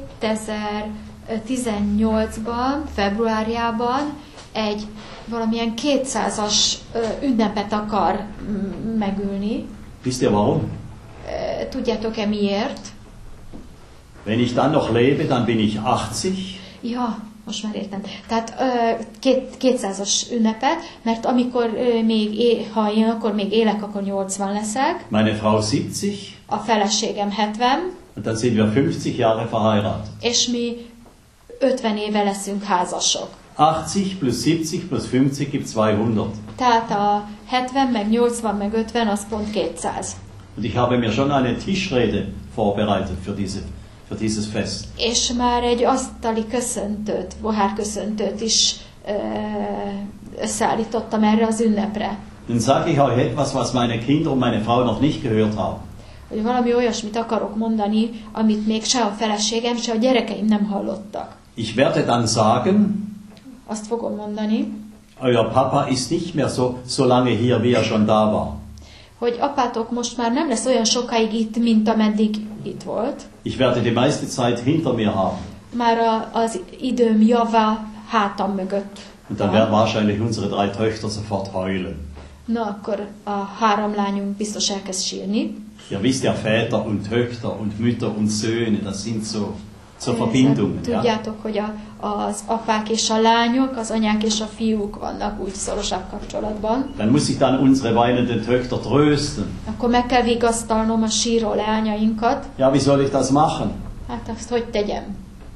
2018-ban, februárjában egy valamilyen 200-as ünnepet akar megülni. Wisst ihr warum? Tudjátok-e miért? Wenn ich dann noch lebe, dann bin ich 80. Ja, most már értem. Tehát 200-as ünnepet, mert amikor ha én akkor még élek, akkor 80 leszek. Meine Frau 70. A feleségem 70. Und dann sind wir 50 Jahre verheiratet. És mi 50 éve leszünk házasok. 80 plus 70 plus 50 gibt 200. Tehát a 70, meg 80, meg 50, az pont 200. Und ich habe mir schon eine Tischrede vorbereitet für dieses Fest. És már egy asztali köszöntőt, pohárköszöntőt is összeállítottam erre az ünnepre. Dann sage ich euch etwas, was meine Kinder und meine Frau noch nicht gehört haben. Hogy valami olyasmit akarok mondani, amit még se a feleségem, se a gyerekeim nem hallottak. Ich werde dann sagen, azt fogom mondani, euer Papa ist nicht mehr so lange hier, wie er schon da war. hogy apátok most már nem lesz olyan sokáig itt, mint ameddig itt volt. Ich werde die meiste Zeit hinter mir haben. Már az időm java hátam mögött. Und dann werden wahrscheinlich unsere 3 Töchter sofort heulen. Na, akkor a 3 lányunk biztos elkezd sírni. Ihr wisst ja, Väter und Töchter und Mütter und Söhne, das sind so Verbindungen. Ja? Tudjátok, hogy az apák és a lányok, az anyák és a fiúk vannak úgy szorosabb kapcsolatban. Dann muss ich dann unsere weinenden Töchter trösten. Akkor meg kell vigasztalnom a síró leányainkat. Ja, wie soll ich das machen? Hát azt hogy tegyem?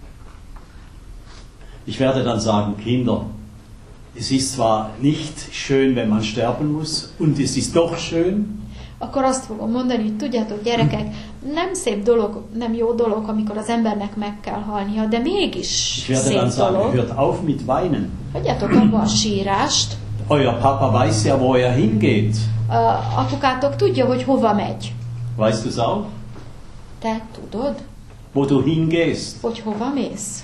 Ich werde dann sagen, Kinder, es ist zwar nicht schön, wenn man sterben muss, und es ist doch schön. Akkor azt fogom mondani, hogy tudjátok, gyerekek, nem szép dolog, nem jó dolog, amikor az embernek meg kell halnia, de mégis Ich werde dann szép sagen, dolog. hört auf mit weinen. Hagyjátok abba a sírást. Euer Papa weiß ja, wo er hingeht. Apukátok tudja, hogy hova megy. Weißt du es auch? Te tudod, Wo du hingehst. hogy hova mész?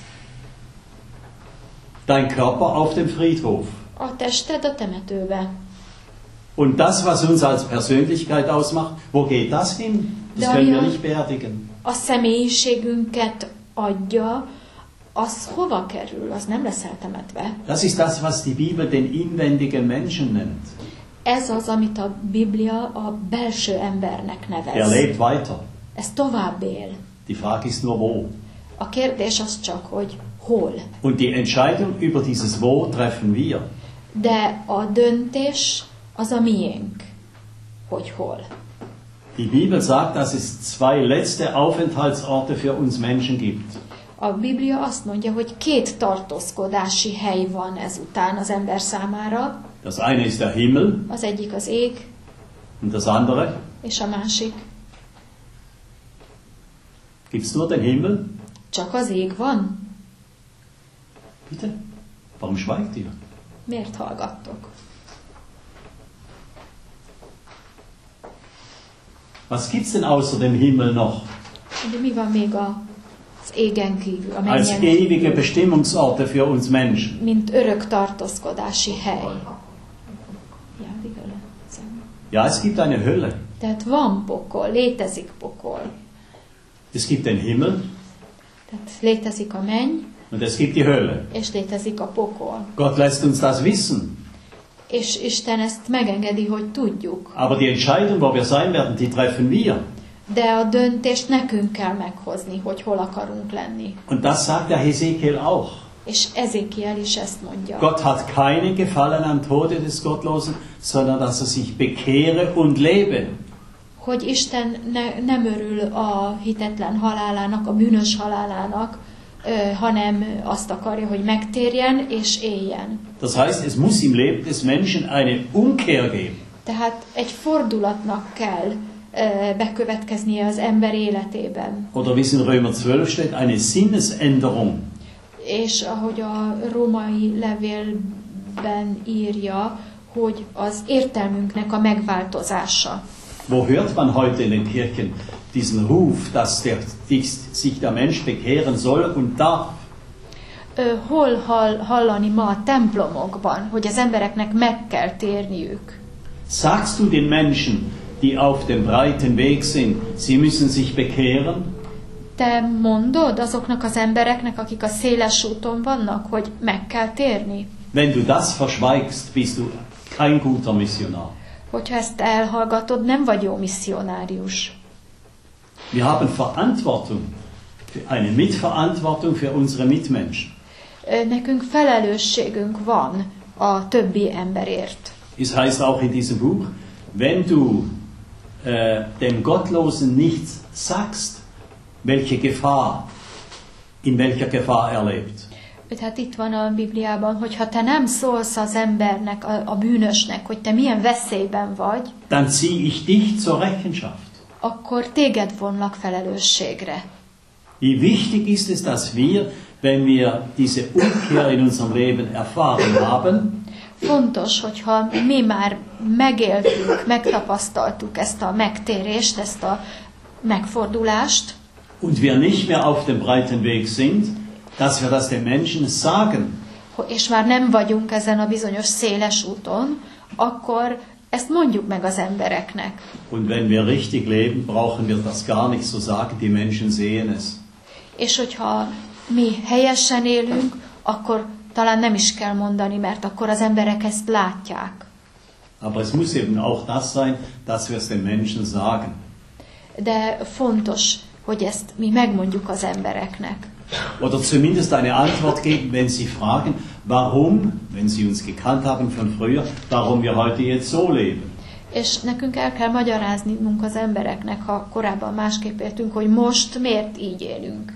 Dein Körper auf dem Friedhof. A tested a temetőbe. Und das, was uns als Persönlichkeit ausmacht, wo geht das hin? Das können wir nicht beerdigen. A személyiségünket adja, az hova kerül? Az nem lesz eltemetve. Das ist das, was die Bibel den inwendigen Menschen nennt. Ez az, amit a Biblia a belső embernek Er nevez. lebt weiter. Ez tovább él. Die Frage ist nur wo. A kérdés az csak, hogy hol. Und die Entscheidung über dieses Wo treffen wir. De a döntés az a miénk, hogy hol. Die Bibel sagt, dass es 2 letzte Aufenthaltsorte für uns Menschen gibt. A Biblia azt mondja, hogy 2 tartózkodási hely van ezután az ember számára. Das eine ist der Himmel Az egyik az ég, und das andere, és a másik gibt's nur den Himmel? csak az ég van. Bitte? Warum schweigt ihr? Miért hallgattok? Was gibt's denn außer dem Himmel noch? De mi van még az égen kívül, a Als mennyen ewige kívül, Bestimmungsorte für uns Menschen. mint örök tartózkodási hely? Ja, vigele. Ja, es gibt eine Hölle. Tehát van pokol, létezik pokol. Es gibt den Himmel Tehát létezik a menny, und es gibt die Hölle. és létezik a pokol. Gott lässt uns das wissen. És Isten ezt megengedi, hogy tudjuk. Aber die Entscheidung, wo wir sein werden, die treffen wir. De a döntést nekünk kell meghozni, hogy hol akarunk lenni. Und das sagt der Hesekiel auch. És Ezékiel is ezt mondja. Gott hat keinen Gefallen am Tode des Gottlosen, sondern dass er sich bekehre und lebe. Hogy Isten nem örül a hitetlen halálának, a bűnös halálának, hanem azt akarja, hogy megtérjen és éljen. Das heißt, es muss im Leben des Menschen eine Umkehr geben. Tehát egy fordulatnak kell bekövetkeznie az ember életében. Oder wie es in Römer 12 steht, eine Sinnesänderung. És ahogy a római levélben írja, hogy az értelmünknek a megváltozása. Wo hört man heute in den Kirchen diesen Ruf, dass sich der Mensch bekehren soll und darf? Hol hallani ma a templomokban, hogy az embereknek meg kell térniük? Sagst du den Menschen, die auf dem breiten Weg sind, sie müssen sich bekehren? Te mondod azoknak az embereknek, akik a széles úton vannak, hogy meg kell térni? Wenn du das verschweigst, bist du kein guter Missionar. Hogyha ezt elhallgatod, nem vagy jó misszionárius. Wir haben Verantwortung, eine Mitverantwortung für unsere Mitmenschen. Nekünk felelősségünk van a többi emberért. Es heißt auch in diesem Buch, wenn du dem Gottlosen nichts sagst, in welcher Gefahr er lebt. Tehát itt van a Bibliában, hogy ha te nem szólsz az embernek, a bűnösnek, hogy te milyen veszélyben vagy, dann ziehe ich dich zur Rechenschaft. akkor téged vonlak felelősségre. Wie wichtig ist es, dass wir, wenn wir diese Umkehr in unserem Leben erfahren haben, Fontos, hogyha mi már megéltük, megtapasztaltuk ezt a megtérést, ezt a megfordulást, und wir nicht mehr auf dem breiten Weg sind, dass wir das den Menschen sagen. és már nem vagyunk ezen a bizonyos széles úton, akkor Ezt mondjuk meg az embereknek. Und wenn wir richtig leben, brauchen wir das gar nicht so sagen, die Menschen sehen es. És hogyha mi helyesen élünk, akkor talán nem is kell mondani, mert akkor az emberek ezt látják. Aber es muss eben auch das sein, dass wir es den Menschen sagen. De fontos, hogy ezt mi megmondjuk az embereknek. Oder zumindest eine Antwort geben, wenn sie fragen, warum, wenn sie uns gekannt haben von früher, warum wir heute jetzt so leben. És nekünk el kell magyaráznunk az embereknek, ha korábban másképp éltünk, hogy most miért így élünk.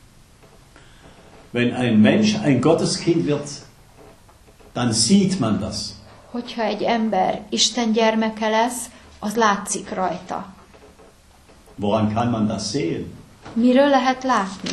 Wenn ein Mensch ein Gotteskind wird, dann sieht man das. Hogyha egy ember Isten gyermeke lesz, az látszik rajta. Woran kann man das sehen? Miről lehet látni?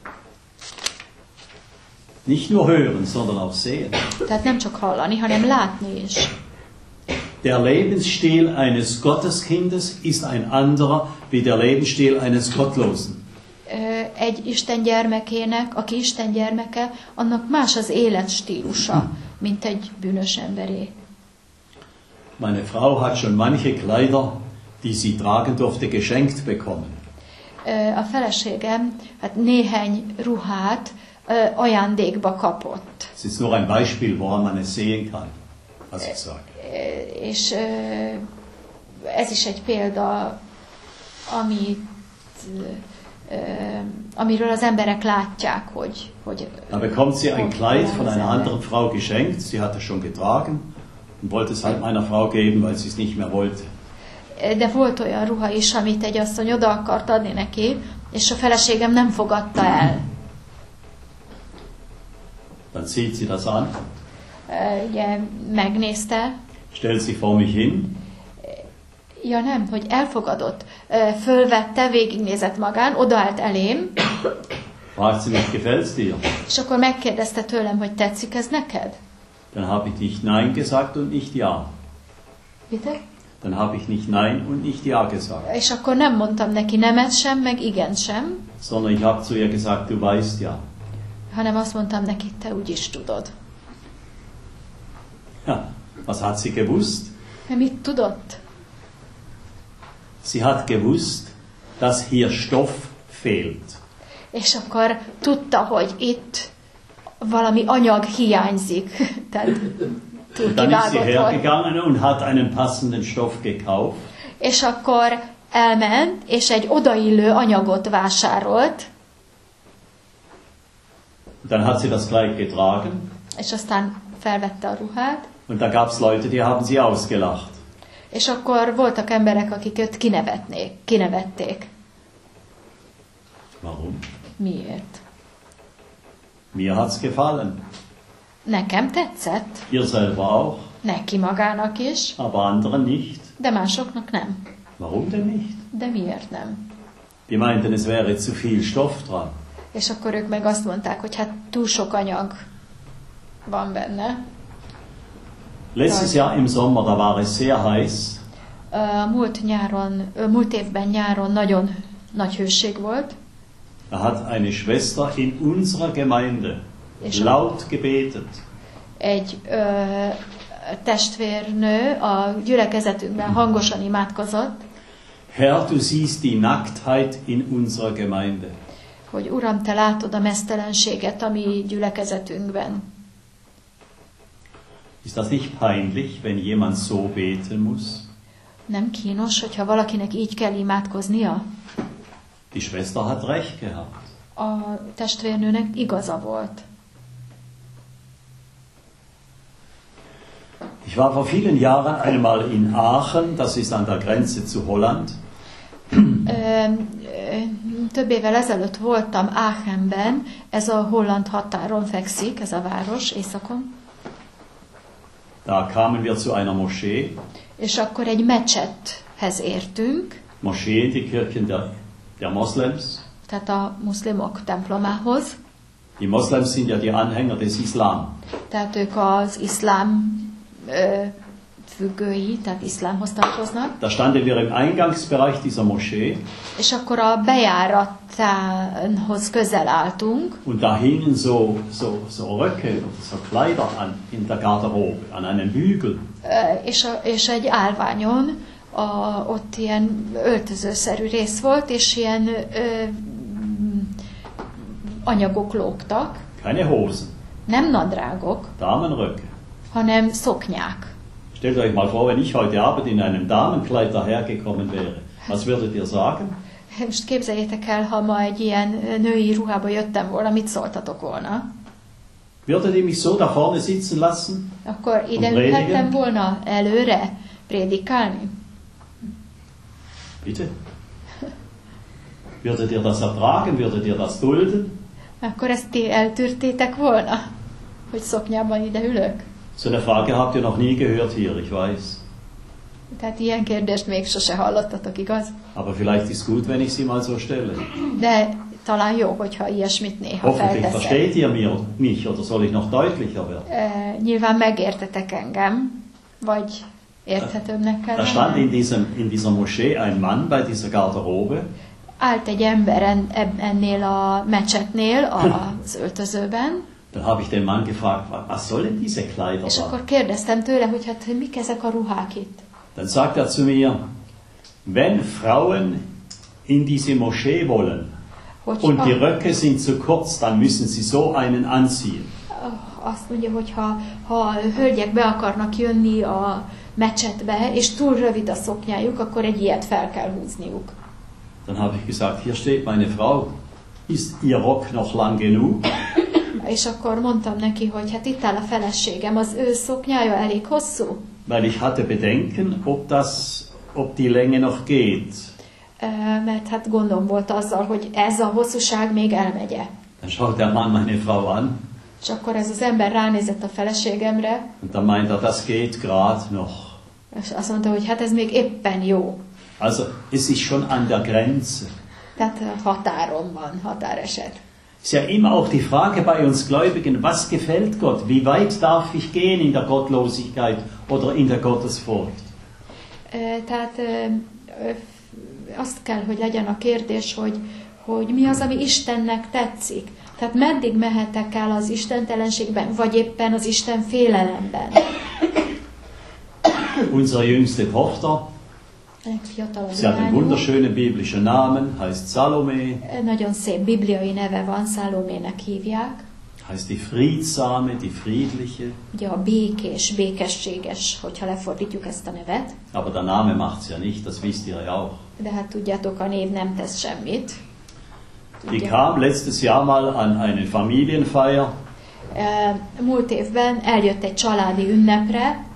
Nicht nur hören, sondern auch sehen. Tehát nem csak hallani, hanem látni is. Der Lebensstil eines Gotteskindes ist ein anderer wie der Lebensstil eines Gottlosen. Egy Isten gyermekének, aki Isten gyermeke, annak más az életstílusa, mint egy bűnös emberé. Meine Frau hat schon manche Kleider, die sie tragen durfte, geschenkt bekommen. A feleségem hát néhány ruhát ajándékba kapott. Es ist nur ein Beispiel, woran man es sehen kann, was ich sage. És ez is egy példa, amiről az emberek látják, hogy Da bekommt sie ein Kleid von einer anderen Frau geschenkt, sie hat es schon getragen und wollte es halt meiner Frau geben, weil sie es nicht mehr wollte. De volt olyan ruha is, amit egy asszony oda akart adni neki, és a feleségem nem fogadta el. Dann zieht sie das an, Ugye megnézte, stellt sie vor mich hin, ja nem, hogy elfogadott, fölvette, végignézett magán, odaállt elém, fragt sie mich, gefällt's dir? és akkor megkérdezte tőlem, hogy tetszik ez neked? Dann habe ich nicht Nein gesagt und nicht Ja. Bitte? Dann habe ich nicht Nein und nicht Ja gesagt. És akkor nem mondtam neki nemet sem, meg igen sem, Sondern ich habe zu ihr gesagt, du weißt ja. hanem azt mondtam neki, te úgyis tudod. Ja, was hat sie gewusst? De mit tudott? Sie hat gewusst, dass hier Stoff fehlt. És akkor tudta, hogy itt valami anyag hiányzik. Tehát túl Dann ist sie kivágott volt. hergegangen und hat einen passenden Stoff gekauft. És akkor elment, és egy odaillő anyagot vásárolt, Dann hat sie das Kleid getragen és aztán felvette a ruhát, und da gab es Leute, die haben sie ausgelacht. és akkor voltak emberek, akik őt kinevették. Warum? Miért? Mir hat's gefallen. Nekem tetszett, Ihr selber auch, neki magának is, aber anderen nicht. de másoknak nem. Warum denn nicht? De miért nem? Die meinten, es wäre zu viel Stoff dran. És akkor ők meg azt mondták, hogy hát túl sok anyag van benne. Letztes Jahr im Sommer, da war es sehr heiß. Múlt évben nyáron nagyon nagy hőség volt, Da hat eine Schwester in unserer Gemeinde laut gebetet. egy testvérnő a gyülekezetünkben hangosan imádkozott, Herr, du siehst die Nacktheit in unserer Gemeinde. hogy Uram, te látod a meztelenséget a mi gyülekezetünkben. Ist das nicht peinlich, wenn jemand so beten muss? Nem kínos, hogyha valakinek így kell imádkoznia? Die Schwester hat recht gehabt. A testvérnőnek igaza volt. Ich war vor vielen Jahren einmal in Aachen, das ist an der Grenze zu Holland. Több évvel ezelőtt voltam Aachenben, ez a holland határon fekszik, ez a város, északon. Da kamen wir zu einer Moschee. És akkor egy mecsethez értünk, Moschee, die Kirchen der Moslems. tehát a muszlimok templomához. Die Moslems sind ja die Anhänger des Islam. Tehát ők az iszlám függői, tehát iszlámhoz tartoznak. Da standen wir im Eingangsbereich dieser Moschee. És akkor a bejárat utánhoz közel álltunk, Und da hingen so Röcke oder so Kleider in der Garderobe, an einem Bügel. és egy állványon ott ilyen öltözőszerű rész volt, és ilyen anyagok lógtak. Keine Hosen, Nem nadrágok, Damenröcke. hanem szoknyák. Stellt euch mal vor, wenn ich heute Abend in einem Damenkleid dahergekommen wäre. Was würdet ihr sagen? Most képzeljétek el, ha ma egy ilyen női ruhába jöttem volna, mit szóltatok volna? Würdet ihr mich so da vorne sitzen lassen? Akkor ide Und predigen? ülhettem volna előre prédikálni? Bitte? Würdet ihr das ertragen? Würdet ihr das dulden? Akkor ezt ti eltűrtétek volna, hogy szoknyában ide ülök? So eine Frage habt ihr noch nie gehört hier, ich weiß. Tehát ilyen kérdést még sose hallottatok, igaz? Aber vielleicht ist gut, wenn ich sie mal so stelle. De talán jó, hogyha ilyesmit néha Hoffentlich felteszek. versteht ihr mich, oder soll ich noch deutlicher werden? Nyilván megértetek engem, vagy érthetőbbnek kell Da stand lennem. in dieser Moschee ein Mann bei dieser Garderobe. Állt egy ember ennél a mecsetnél, az öltözőben, Dann habe ich den Mann gefragt, was sollen diese Kleider és da? akkor kérdeztem tőle, hogy hát mik ezek a ruhák itt. Dann sagt er zu mir, wenn Frauen in diese Moschee wollen und die Röcke sind zu kurz, dann müssen sie so einen anziehen. Azt mondja, hogy ha hölgyek be akarnak jönni a mecsetbe, és túl rövid a szoknyájuk, akkor egy ilyet fel kell húzniuk. Dann habe ich gesagt, hier steht meine Frau, ist ihr Rock noch lang genug? És akkor mondtam neki, hogy hát itt áll a feleségem, az ő szoknyája elég hosszú? Weil ich hatte Bedenken, ob die Länge noch geht. Mert hát gondom volt azzal, hogy ez a hosszúság még elmegye. Dann schaut der Mann meine Frau an És akkor ez az ember ránézett a feleségemre, und dann meint er, das geht grad noch. és azt mondta, hogy hát ez még éppen jó. Also es ist schon an der Grenze. Tehát határon van, határeset. Es ist ja immer auch die Frage bei uns Gläubigen, was gefällt Gott? Wie weit darf ich gehen in der Gottlosigkeit oder in der Gottesfurcht? Tehát azt kell, hogy legyen a kérdés, hogy mi az, ami Istennek tetszik. Tehát meddig mehetek el az istentelenségben, vagy éppen az Isten félelemben. Unsere jüngste Tochter, sie hat einen wunderschönen biblischen Namen, heißt Salome, nagyon szép bibliai neve van, Szalomének hívják. heißt die Friedsame, die Friedliche. Ugye a békés, békességes, hogyha lefordítjuk ezt a nevet. Aber der Name macht's ja nicht, das wisst ihr ja auch. De hát tudjátok, a név nem tesz semmit. Die kam letztes Jahr mal an eine Familienfeier. Múlt évben eljött egy családi ünnepre,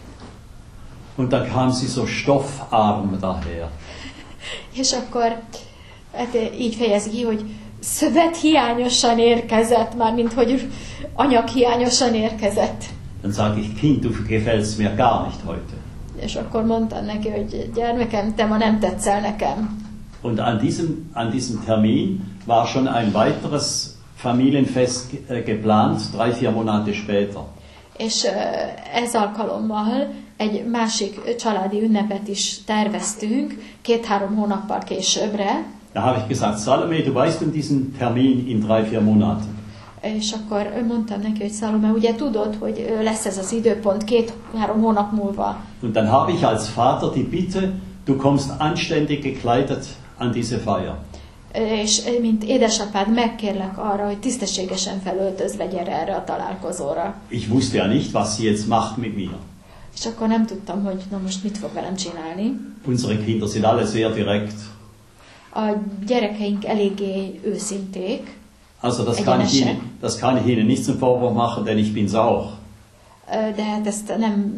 Und da kam sie so stoffarm daher. és akkor hát így fejezi ki, hogy szövethiányosan érkezett, mármint hogy anyaghiányosan érkezett. Dann sage ich, Kind, du gefällst mir gar nicht heute. És akkor mondtam neki, hogy gyermekem, te ma nem tetszel nekem. Und an diesem Termin war schon ein weiteres Familienfest geplant, 3-4 Monate später. És ez alkalommal egy másik családi ünnepet is terveztünk 2-3 hónappal későbbre. Da habe ich gesagt, Salome, du weißt um diesen Termin in 3-4 Monaten. És akkor mondtam neki, hogy Salome, ugye tudod, hogy lesz ez az időpont 2-3 hónap múlva. Und dann habe ich als Vater die Bitte, du kommst anständig gekleidet an diese Feier. És mint édesapád megkérlek arra, hogy tisztességesen felöltözve gyere erre a találkozóra. Ich wusste ja nicht, was sie jetzt macht mit mir. És akkor nem tudtam, hogy na most mit fog velem csinálni. Unsere Kinder sind alle sehr direkt. A gyerekeink eléggé őszinték. Also das kann ich Ihnen nicht zum Vorwurf machen, denn ich bin's auch. De hát ezt nem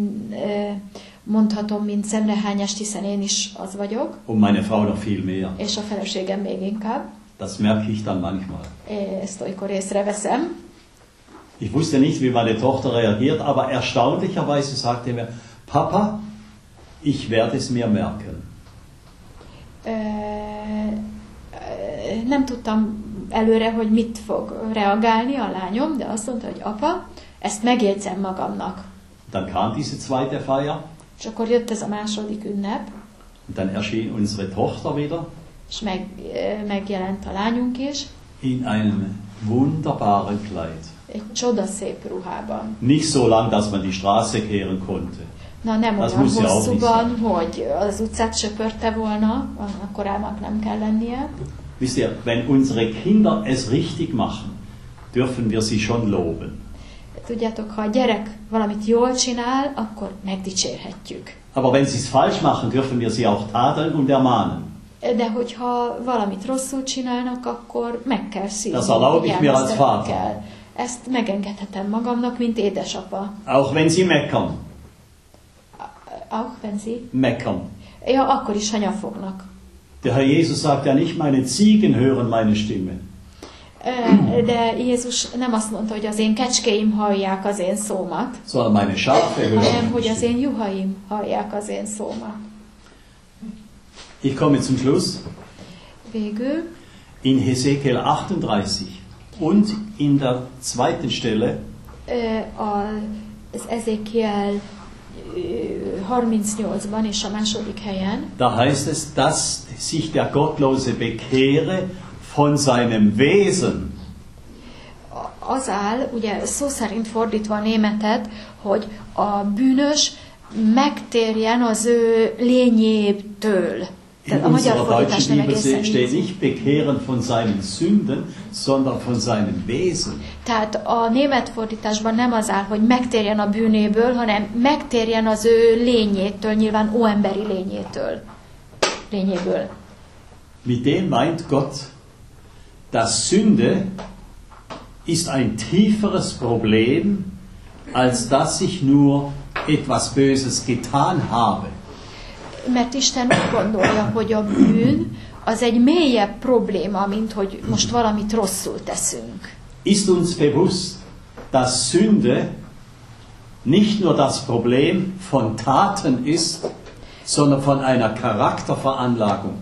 mondhatom, mint szemrehányást, hiszen én is az vagyok. Und meine Frau noch viel mehr. És a feleségem még inkább. Das merke ich dann manchmal. Ezt olykor észreveszem. Ich wusste nicht, wie meine Tochter reagiert, aber erstaunlicherweise sagte mir, Papa, ich werde es mir merken. Nem tudtam előre, hogy mit fog reagálni a lányom, de azt mondta, hogy apa, ezt megjegyzem magamnak. Dann kam diese zweite Feier. És akkor jött ez a második ünnep. Und dann erschien unsere Tochter wieder. és megjelent a lányunk is, in einem wunderbaren Kleid. egy csodaszép ruhában. Nicht so lang, dass man die Straße kehren konnte. Na nem Az olyan muss ja auch nicht hosszúban, hogy az utcát söpörte volna, a korábban nem kell lennie. Wisst ihr, wenn unsere Kinder es richtig machen, dürfen wir sie schon loben. Tudjátok, ha a gyerek valamit jól csinál, akkor megdicsérhetjük. Aber wenn sie es falsch machen, dürfen wir sie auch tadeln und ermahnen. De hogyha valamit rosszul csinálnak, akkor meg kell szívni. Das erlaube ich mir als Vater. Ezt megengedhetem magamnak, mint édesapa. Auch wenn sie meckern. Auch wenn sie? Meckern. Ja, akkor is, ha nyafognak. Der Herr Jesus sagt ja nicht, meine Ziegen hören meine Stimme. De Jézus nem azt mondta, hogy az én kecskéim hallják az én szómat, Sondern meine Schafe hören hanem, meine hogy az Stimme. én juhaim hallják az én szómat. Ich komme zum Schluss. Végül, In Hesekiel 38 und in der zweiten Stelle az Ezékiel 38-ban és a második helyen, da heißt es, dass sich der Gottlose bekehre von seinem Wesen. az áll, ugye szó szerint fordítva a németet, hogy a bűnös megtérjen az ő lényébtől. In Tehát a magyar unserer fordítás deutschen nem Bibel egészen steht így. nicht bekehren von seinen Sünden, sondern von seinem Wesen. Tehát a német fordításban nem az áll, hogy megtérjen a bűnéből, hanem megtérjen az ő lényétől, nyilván óemberi lényéből. Mit dem meint Gott, dass Sünde ist ein tieferes Problem, als dass ich nur etwas Böses getan habe. Mert Isten úgy gondolja, hogy a bűn az egy mélyebb probléma, mint hogy most valamit rosszul teszünk. Ist uns bewusst, dass Sünde nicht nur das Problem von Taten ist, sondern von einer Charakterveranlagung.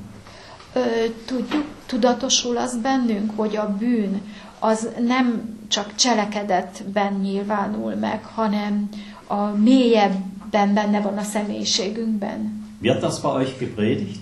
Tudatosul az bennünk, hogy a bűn az nem csak cselekedetben nyilvánul meg, hanem a mélyebben benne van a személyiségünkben. Wird das bei euch gepredigt?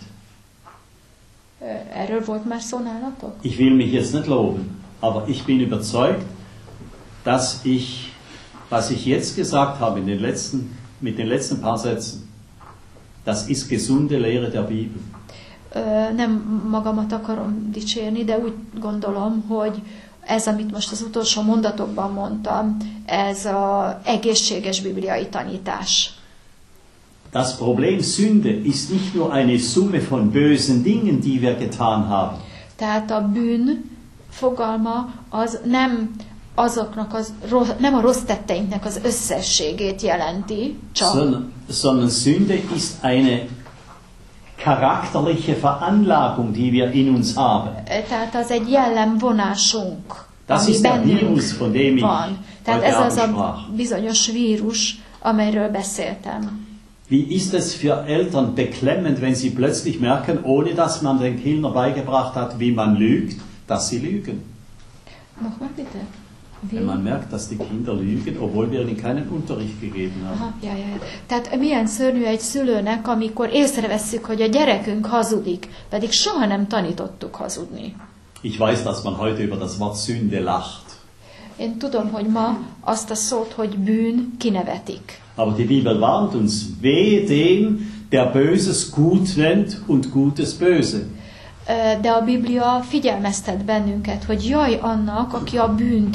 Erről volt már szó nálatok? Ich will mich jetzt nicht loben, aber ich bin überzeugt, dass was ich jetzt gesagt habe mit den letzten paar Sätzen, das ist gesunde Lehre der Bibel. Nem magamat akarom dicsérni, de úgy gondolom, hogy ez, amit most az utolsó mondatokban mondtam, ez az egészséges bibliai tanítás. Das Problem Sünde ist nicht nur eine Summe von bösen Dingen, die wir getan haben. Tehát a bűn fogalma az nem nem a rossz tetteinknek az összességét jelenti, csak, sondern Sünde ist eine charakterliche Veranlagung, die wir in uns haben. Tehát az egy jellemvonásunk, Das ami ist der bennünk Virus, von dem ich van. Tehát heute ez az Abend a sprach. bizonyos vírus, amelyről beszéltem. Wie ist es für Eltern beklemmend, wenn sie plötzlich merken, ohne dass man den Kindern beigebracht hat, wie man lügt, dass sie lügen? Nochmal bitte. Wenn man merkt, dass die Kinder lügen, obwohl wir ihnen keinen Unterricht gegeben haben. Aha, ja. Tehát milyen szörnyű egy szülőnek, amikor észrevesszük, hogy a gyerekünk hazudik, pedig soha nem tanítottuk hazudni. Ich weiß, dass man heute über das Wort Sünde lacht. Én tudom, hogy ma azt a szót, hogy bűn, kinevetik. Aber die Bibel warnt uns, wehe dem, der Böses gut nennt und Gutes böse. De a Biblia figyelmeztet bennünket, hogy jaj annak, aki a bűnt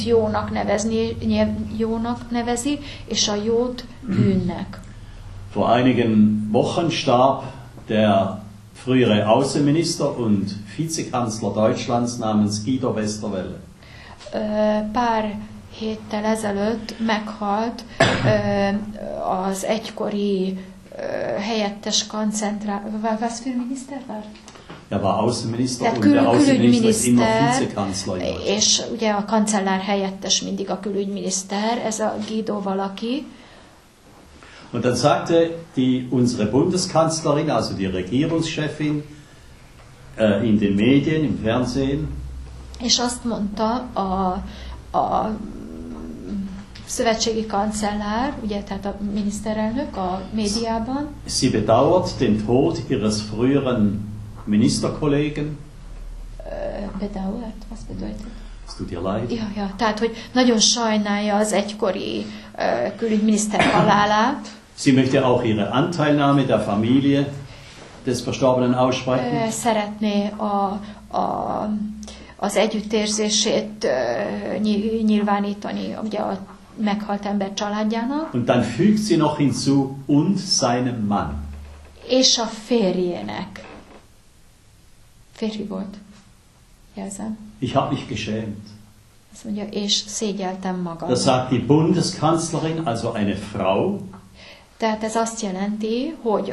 jónak nevezi, és a jót bűnnek. Vor einigen Wochen starb der frühere Außenminister und Vizekanzler Deutschlands namens Guido Westerwelle. Pár héttel ezelőtt meghalt az egykori helyettes was für Minister war? Er war Außenminister Tehát und der Außenminister ist immer külügyminiszter, Vizekanzler in Deutschland. és ugye a kancellár helyettes mindig a külügyminiszter, ez a Guido valaki. Und dann sagte unsere Bundeskanzlerin, also die Regierungschefin, in den Medien, im Fernsehen, És azt mondta a szövetségi kancellár, ugye, tehát a miniszterelnök a médiában, sie bedauert den Tod ihres früheren Ministerkollegen, bedauert, was bedeutet? Es tut ihr leid. Ja, tehát, hogy nagyon sajnálja az egykori külügyminiszter halálát. Sie möchte auch ihre Anteilnahme der Familie des Verstorbenen aussprechen. Szeretné az együttérzését nyilvánítani ugye a meghalt ember családjának. Und dann fügt sie noch hinzu, und seinem Mann. És a férjének. Férfi volt. Jelzem. Ich habe mich geschämt. Azt mondja, és szégyeltem magam. Das sagt die Bundeskanzlerin, also eine Frau. Tehát ez azt jelenti, hogy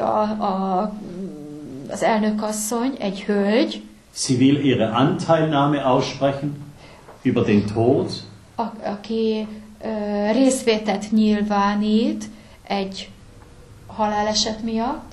az elnökasszony egy hölgy. Sie will ihre Anteilnahme aussprechen über den Tod. Aki részvételt nyilvánít egy haláleset miatt.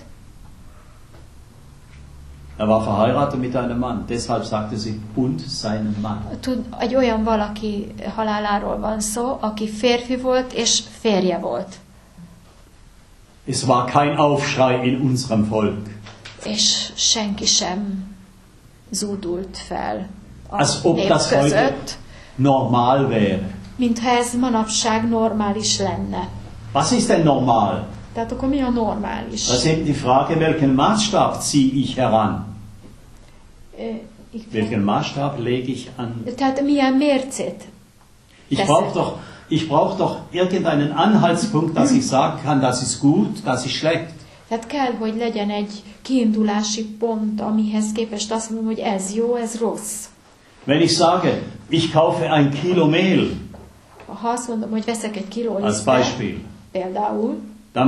Er war verheiratet mit einem Mann, deshalb sagte sie, und seinem Mann. Egy olyan valaki haláláról van szó, aki férfi volt és férje volt. Es war kein Aufschrei in unserem Volk. És senki sem zúdult fel a Als ob nép das heute között, normal wäre. mintha ez manapság normális lenne. Was ist denn normal? Tehát akkor mi a normális? Das ist eben die Frage, welchen Maßstab ziehe ich heran? Welchen Maßstab lege ich an? Tehát milyen mércét? Ich brauche doch irgendeinen Anhaltspunkt, dass ich sagen kann, das ist gut, das ist schlecht. Tehát kell, hogy legyen egy kiindulási pont, amihez képest azt mondom, hogy ez jó, ez rossz. Wenn ich sage, ich kaufe ein Kilo Mehl, Ha azt mondom, hogy veszek egy kiló als lisztet, Beispiel, például, dann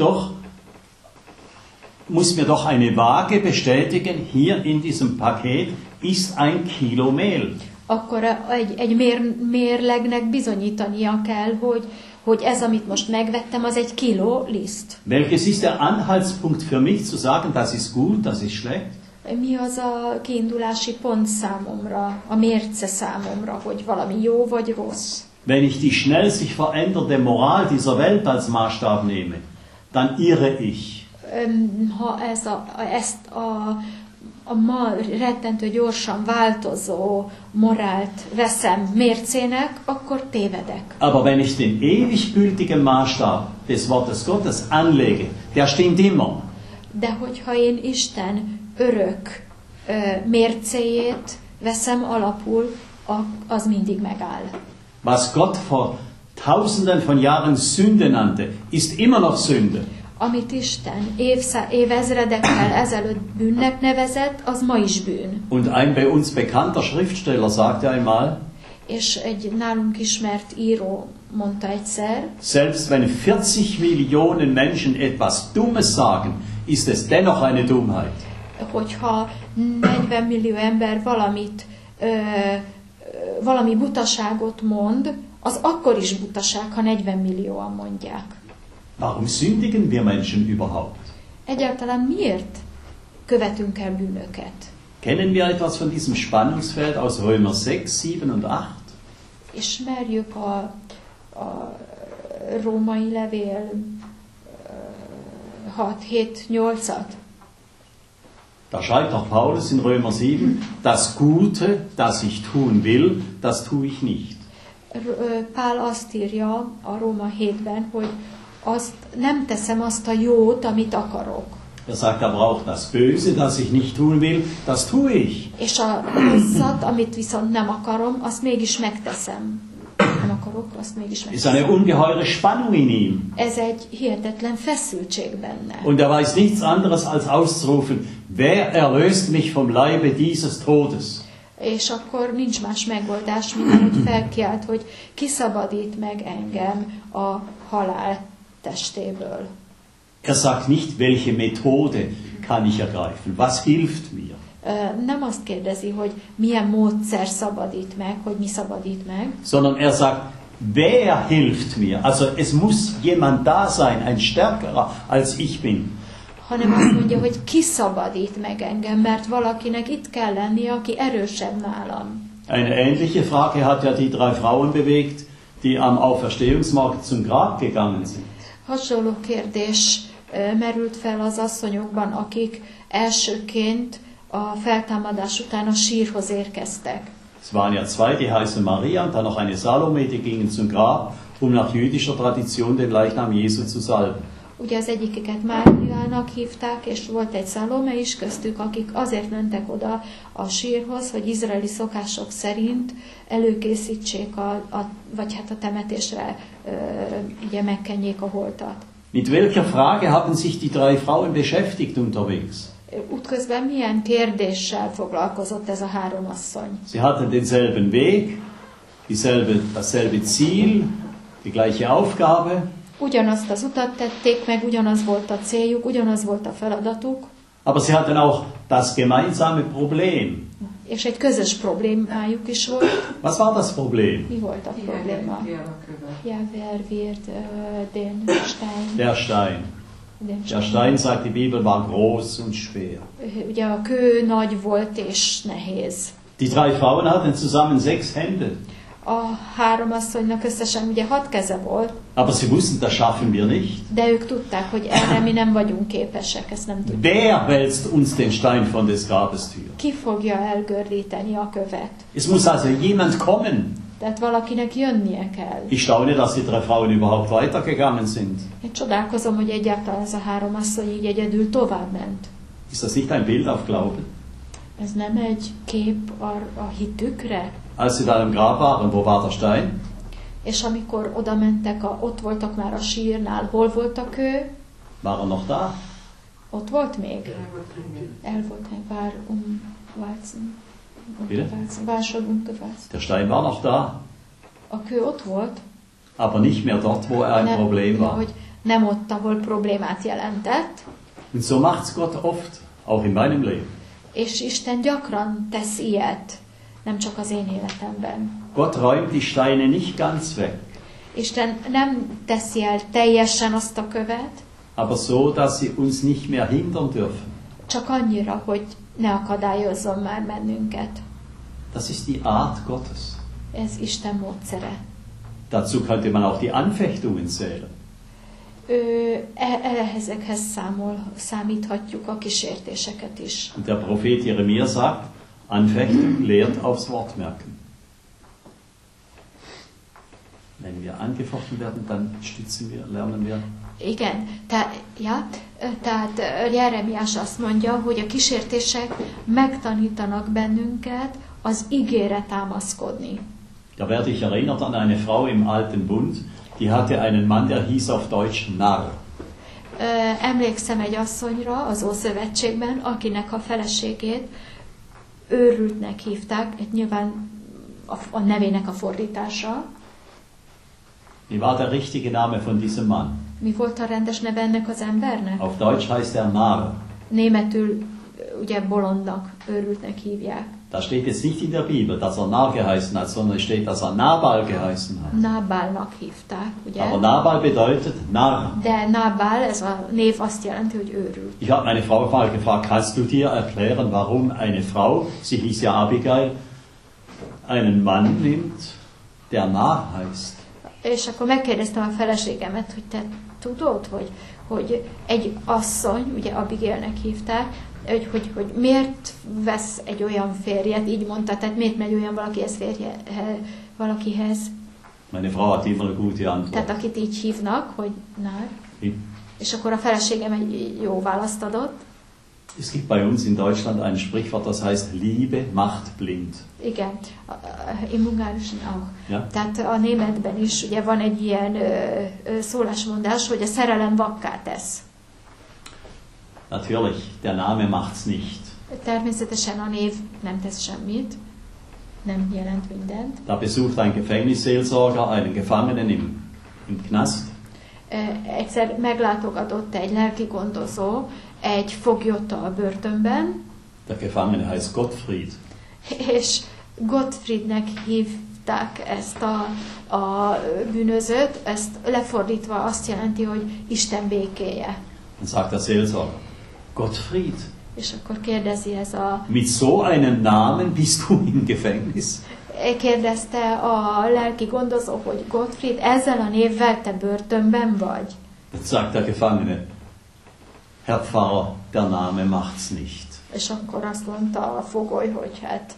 muss mir doch eine Waage bestätigen, hier in diesem Paket ist ein Kilo Mehl. akkor egy mérlegnek bizonyítania kell, hogy ez, amit most megvettem, az egy kiló liszt. Welches ist der Anhaltspunkt für mich zu sagen, das ist gut, das ist schlecht? Mi az a kiindulási pont számomra, a mérce számomra, hogy valami jó vagy rossz? Wenn ich die schnell sich verändernde Moral dieser Welt als Maßstab nehme, dann irre ich. Ha ezt a ma rettentő gyorsan változó morált veszem mércének, akkor tévedek. Aber wenn ich den ewig gültigen Maßstab des Wortes Gottes anlege, der stimmt immer. De hogyha én Isten örök mércéjét veszem alapul, az mindig megáll. Was Gott vor Tausenden von Jahren Sünde nannte, ist immer noch Sünde. Amit Isten évezredekkel ezelőtt bűnnek nevezett, az ma is bűn. Und ein bei uns bekannter Schriftsteller sagte einmal, És egy nálunk ismert író mondta egyszer, selbst wenn 40 Millionen Menschen etwas Dummes sagen, ist es dennoch eine Dummheit. Hogyha 40 millió ember valami butaságot mond, az akkor is butaság, ha 40 millióan mondják. Warum sündigen wir Menschen überhaupt? Egyáltalán miért követünk el bűnöket? Kennen wir etwas von diesem Spannungsfeld aus Römer 6, 7 und 8? Ismerjük a római levél 6, 7, 8-at? Da schreibt auch Paulus in Römer 7, das Gute, das ich tun will, das tue ich nicht. Pál azt írja a Róma 7-ben, hogy nem teszem azt a jót, amit akarok. Er sagt aber auch, das Böse, das ich nicht tun will, das tue ich. És a rosszat, amit viszont nem akarom, azt mégis megteszem. Nem akarok, azt mégis megteszem. Ist eine ungeheure Spannung in ihm. Ez egy hihetetlen feszültség benne. Und er weiß nichts anderes als auszurufen, wer erlöst mich vom Leibe dieses Todes? És akkor nincs más megoldás, mint hogy felkiált, hogy kiszabadít meg engem a halál testéből. Er sagt nicht, welche Methode kann ich ergreifen, was hilft mir. Nem azt kérdezi, hogy milyen módszer szabadít meg, hogy mi szabadít meg. Sondern er sagt, wer hilft mir? Also es muss jemand da sein, ein stärkerer als ich bin. Hanem azt mondja, hogy ki szabadít meg engem, mert valakinek itt kell lennie, aki erősebb nálam. Eine ähnliche Frage hat ja die 3 Frauen bewegt, die am Auferstehungsmarkt zum Grab gegangen sind. Hasonló kérdés merült fel az asszonyokban, akik elsőként a feltámadás után a sírhoz érkeztek. Es waren ja zwei, die heißen Maria und dann noch eine Salome, die gingen zum Grab, um nach jüdischer Tradition den Leichnam Jesu zu salben. Ugye az egyiket Máriának hívták, és volt egy Salome is köztük, akik azért mentek oda a sírhoz, hogy izraeli szokások szerint előkészítsék vagy hát a temetésre ugye megkenjék a holtat. Mit welcher Frage haben sich die drei Frauen beschäftigt unterwegs? Útközben milyen kérdéssel foglalkozott ez a három asszony? Sie hatten denselben Weg, dasselbe Ziel, die gleiche Aufgabe. Ugyanazt az utat tették meg, ugyanaz volt a céljuk, ugyanaz volt a feladatuk. Aber sie hatten auch das gemeinsame Problem. És egy közös problémájuk is volt. Was war das Problem? Mi volt a probléma? Ja, wer wird den Stein? Der Stein. Der Stein, sagt die Bibel, war groß und schwer. Ugye a kő nagy volt és nehéz. Die drei Frauen hatten zusammen 6 Hände. A három asszonynak összesen ugye 6 keze volt. Aber sie wussten, das schaffen wir nicht. De ők tudták, hogy erre mi nem vagyunk képesek, ezt nem tudjuk. Wer wälzt uns den Stein von des Grabes Tür? Ki fogja elgördíteni a követ? Es muss also jemand kommen. Tehát valakinek jönnie kell. Ich staune, dass die drei Frauen überhaupt weitergegangen sind. Én csodálkozom, hogy egyáltalán ez a három asszony így egyedül tovább ment. Ist das nicht ein Bild auf Glauben? Ez nem egy kép a hitükre? Als sie da im Grab waren, wo war der Stein? És amikor oda mentek, ott voltak már a sírnál, hol volt a kő? War noch da? Ott volt még? El volt már war schon umgewalzt. Der Stein war noch da. A kő ott volt? Aber nicht mehr dort, wo ein Problem war. Hogy nem ott, ahol problémát jelentett. Und so macht's Gott oft, auch in meinem Leben. És Isten gyakran tesz ilyet, nem csak az én életemben. Gott räumt die Steine nicht ganz weg. Isten nem teszi el teljesen azt a követ, aber so, dass sie uns nicht mehr hindern dürfen. Csak annyira, hogy ne akadályozzon már bennünket. Das ist die Art Gottes. Ez Isten módszere. Dazu könnte man auch die Anfechtungen zählen. Ezekhez számíthatjuk a kísértéseket is. Und der Prophet Jeremia sagt, Anfechtung lehrt aufs Wort merken. Wenn wir angefochten werden, dann lernen wir. Igen, tehát Jeremiás azt mondja, hogy a kísértések megtanítanak bennünket az igére támaszkodni. Da werde ich erinnert an eine Frau im Alten Bund, die hatte einen Mann, der hieß auf Deutsch Narr. Emlékszem egy asszonyra az Ószövetségben, akinek a feleségét őrültnek hívták, nyilván a nevének a fordítása. Wie war der richtige Name von diesem Mann? Mi volt a rendes neve ennek az embernek? Auf Deutsch heißt er Narr. Németül ugye bolondnak, őrültnek hívják. Da steht jetzt nicht in der Bibel, dass er Narr geheißen hat, sondern es steht, dass er Nabal geheißen hat. Nábálnak hívták, ugye? Aber Nabal bedeutet Narr. De Nábál, ez a név azt jelenti, hogy őrült. Ich habe meine Frau mal gefragt, kannst du dir erklären, warum eine Frau, sie hieß ja Abigail, einen Mann nimmt, der Narr heißt? És akkor megkérdeztem a feleségemet, hogy te tudod, hogy egy asszony, ugye Abigailnek hívták, hogy miért vesz egy olyan férjet, így mondta, tehát miért megy olyan valakihez. Meine Frau hat immer eine gute Antwort. Tehát akit így hívnak, hogy Narr. És akkor a feleségem egy jó választ adott. Es gibt bei uns in Deutschland ein Sprichwort, das heißt, Liebe macht blind. Igen, im Ungarischen auch. Ja? Tehát a németben is ugye van egy ilyen szólásmondás, hogy a szerelem vakká tesz. Natürlich, der Name macht's nicht. Természetesen a név nem tesz semmit, nem jelent mindent. Da besucht ein Gefängnisseelsorger einen Gefangenen im Knast. Egyszer meglátogatott egy lelki gondozó egy foglyot a börtönben. Der Gefangene heißt Gottfried. És Gottfriednek hívták ezt a bűnözőt, ezt lefordítva azt jelenti, hogy Isten békéje. Und sagt der Seelsorger, Gottfried. És akkor kérdezi ez a... Mit so einem Namen bist du im Gefängnis? Kérdezte a lelki gondozó, hogy Gottfried, ezzel a névvel te börtönben vagy? Dann sagt der Gefangene, Herr Pfarrer, der Name macht's nicht. És akkor azt mondta a fogoly, hogy hát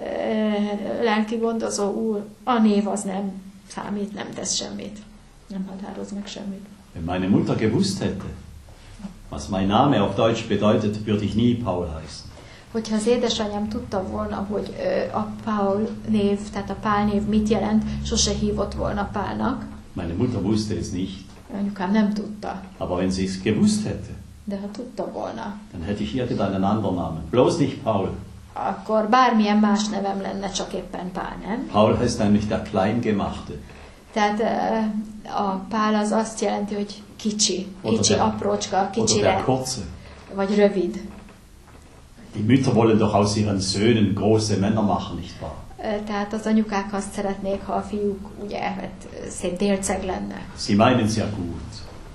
lelki gondozó úr, a név az nem számít, nem tesz semmit. Nem határoz meg semmit. Wenn meine Mutter gewusst hätte, was mein Name auf Deutsch bedeutet, würde ich nie Paul heißen. Hogyha az édesanyám tudta volna, hogy a Paul név, tehát a Pál név mit jelent, sose hívott volna Pálnak. Meine Mutter wusste es nicht. Anyukám nem tudta. Aber wenn sie es gewusst hätte, De ha tudta volna, dann hätte ich irgendeinen anderen Namen. Bloß nicht Paul. akkor bármilyen más nevem lenne, csak éppen Pál, nem? Paul heißt nämlich der Kleingemachte. Tehát a Pál az azt jelenti, hogy kicsi, Oder aprócska, der kicsire, Kurze. vagy rövid. Die Mütter wollen doch aus ihren Söhnen große Männer machen, nicht wahr? Tehát az anyukák azt szeretnék, ha a fiúk ugye hát, szép délceg lenne. Sie meinen es ja gut.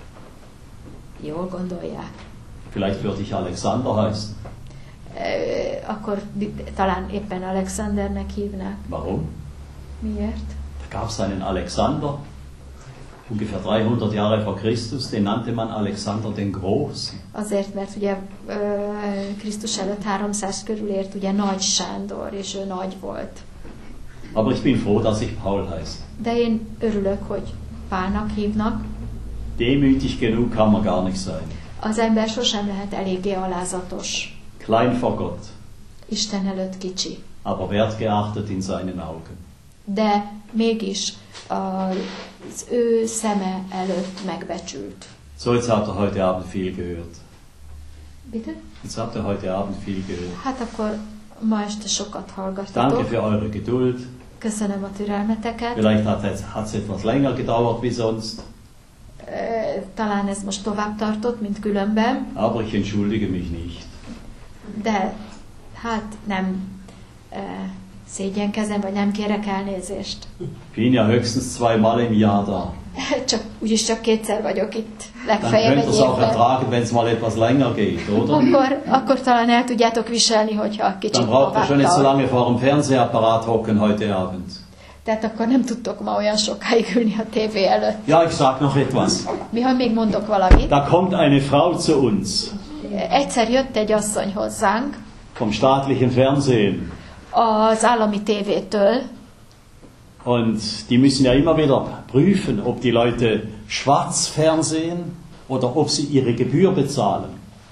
Jól gondolják. Vielleicht würde ich Alexander heißen. Akkor talán éppen Alexandernek hívnák. Warum? Miért? Da gab es einen Alexander, ungefähr 300 Jahre vor Christus, den nannte man Alexander den Großen. Azért, mert ugye Krisztus előtt 300 körül ért ugye Nagy Sándor, és ő nagy volt. Aber ich bin froh, dass ich Paul heiße. De én örülök, hogy Pálnak hívnak. Demütig genug kann man gar nicht sein. Az ember sosem lehet eléggé alázatos. Klein vor Gott, Isten előtt kicsi. aber wertgeachtet in seinen Augen. De mégis az ő szeme előtt megbecsült. So, jetzt habt ihr heute Abend viel gehört. Bitte? Jetzt habt ihr heute Abend viel gehört. Hát akkor ma este sokat Danke hallgattatok. für eure Geduld. Köszönöm a türelmeteket. Vielleicht hat es etwas länger gedauert wie sonst, Talán ez most tovább tartott, mint különben, aber ich entschuldige mich nicht. de hát nem szégyenkezem, vagy nem kérek elnézést. Bin ja höchstens 2 Mal im Jahr da. Úgyis csak kétszer vagyok itt, Dann legfeljebb könnt ihr egy es auch évben. ertragen, wenn es mal etwas länger geht, oder? Akkor talán el tudjátok viselni, hogyha kicsit Dann braucht ihr schon nicht so tovább lange vor dem Fernsehapparat hocken heute Abend. Tehát akkor nem tudtok ma olyan sokáig ülni a tévé előtt. Ja, ich sag noch etwas. Ha még mondok valamit. Da kommt eine Frau zu uns Egyszer jött egy asszony hozzánk vom staatlichen Fernsehen. az állami tévétől, Und die müssen ja immer wieder prüfen, ob die Leute schwarz fernsehen oder ob sie ihre Gebühr bezahlen.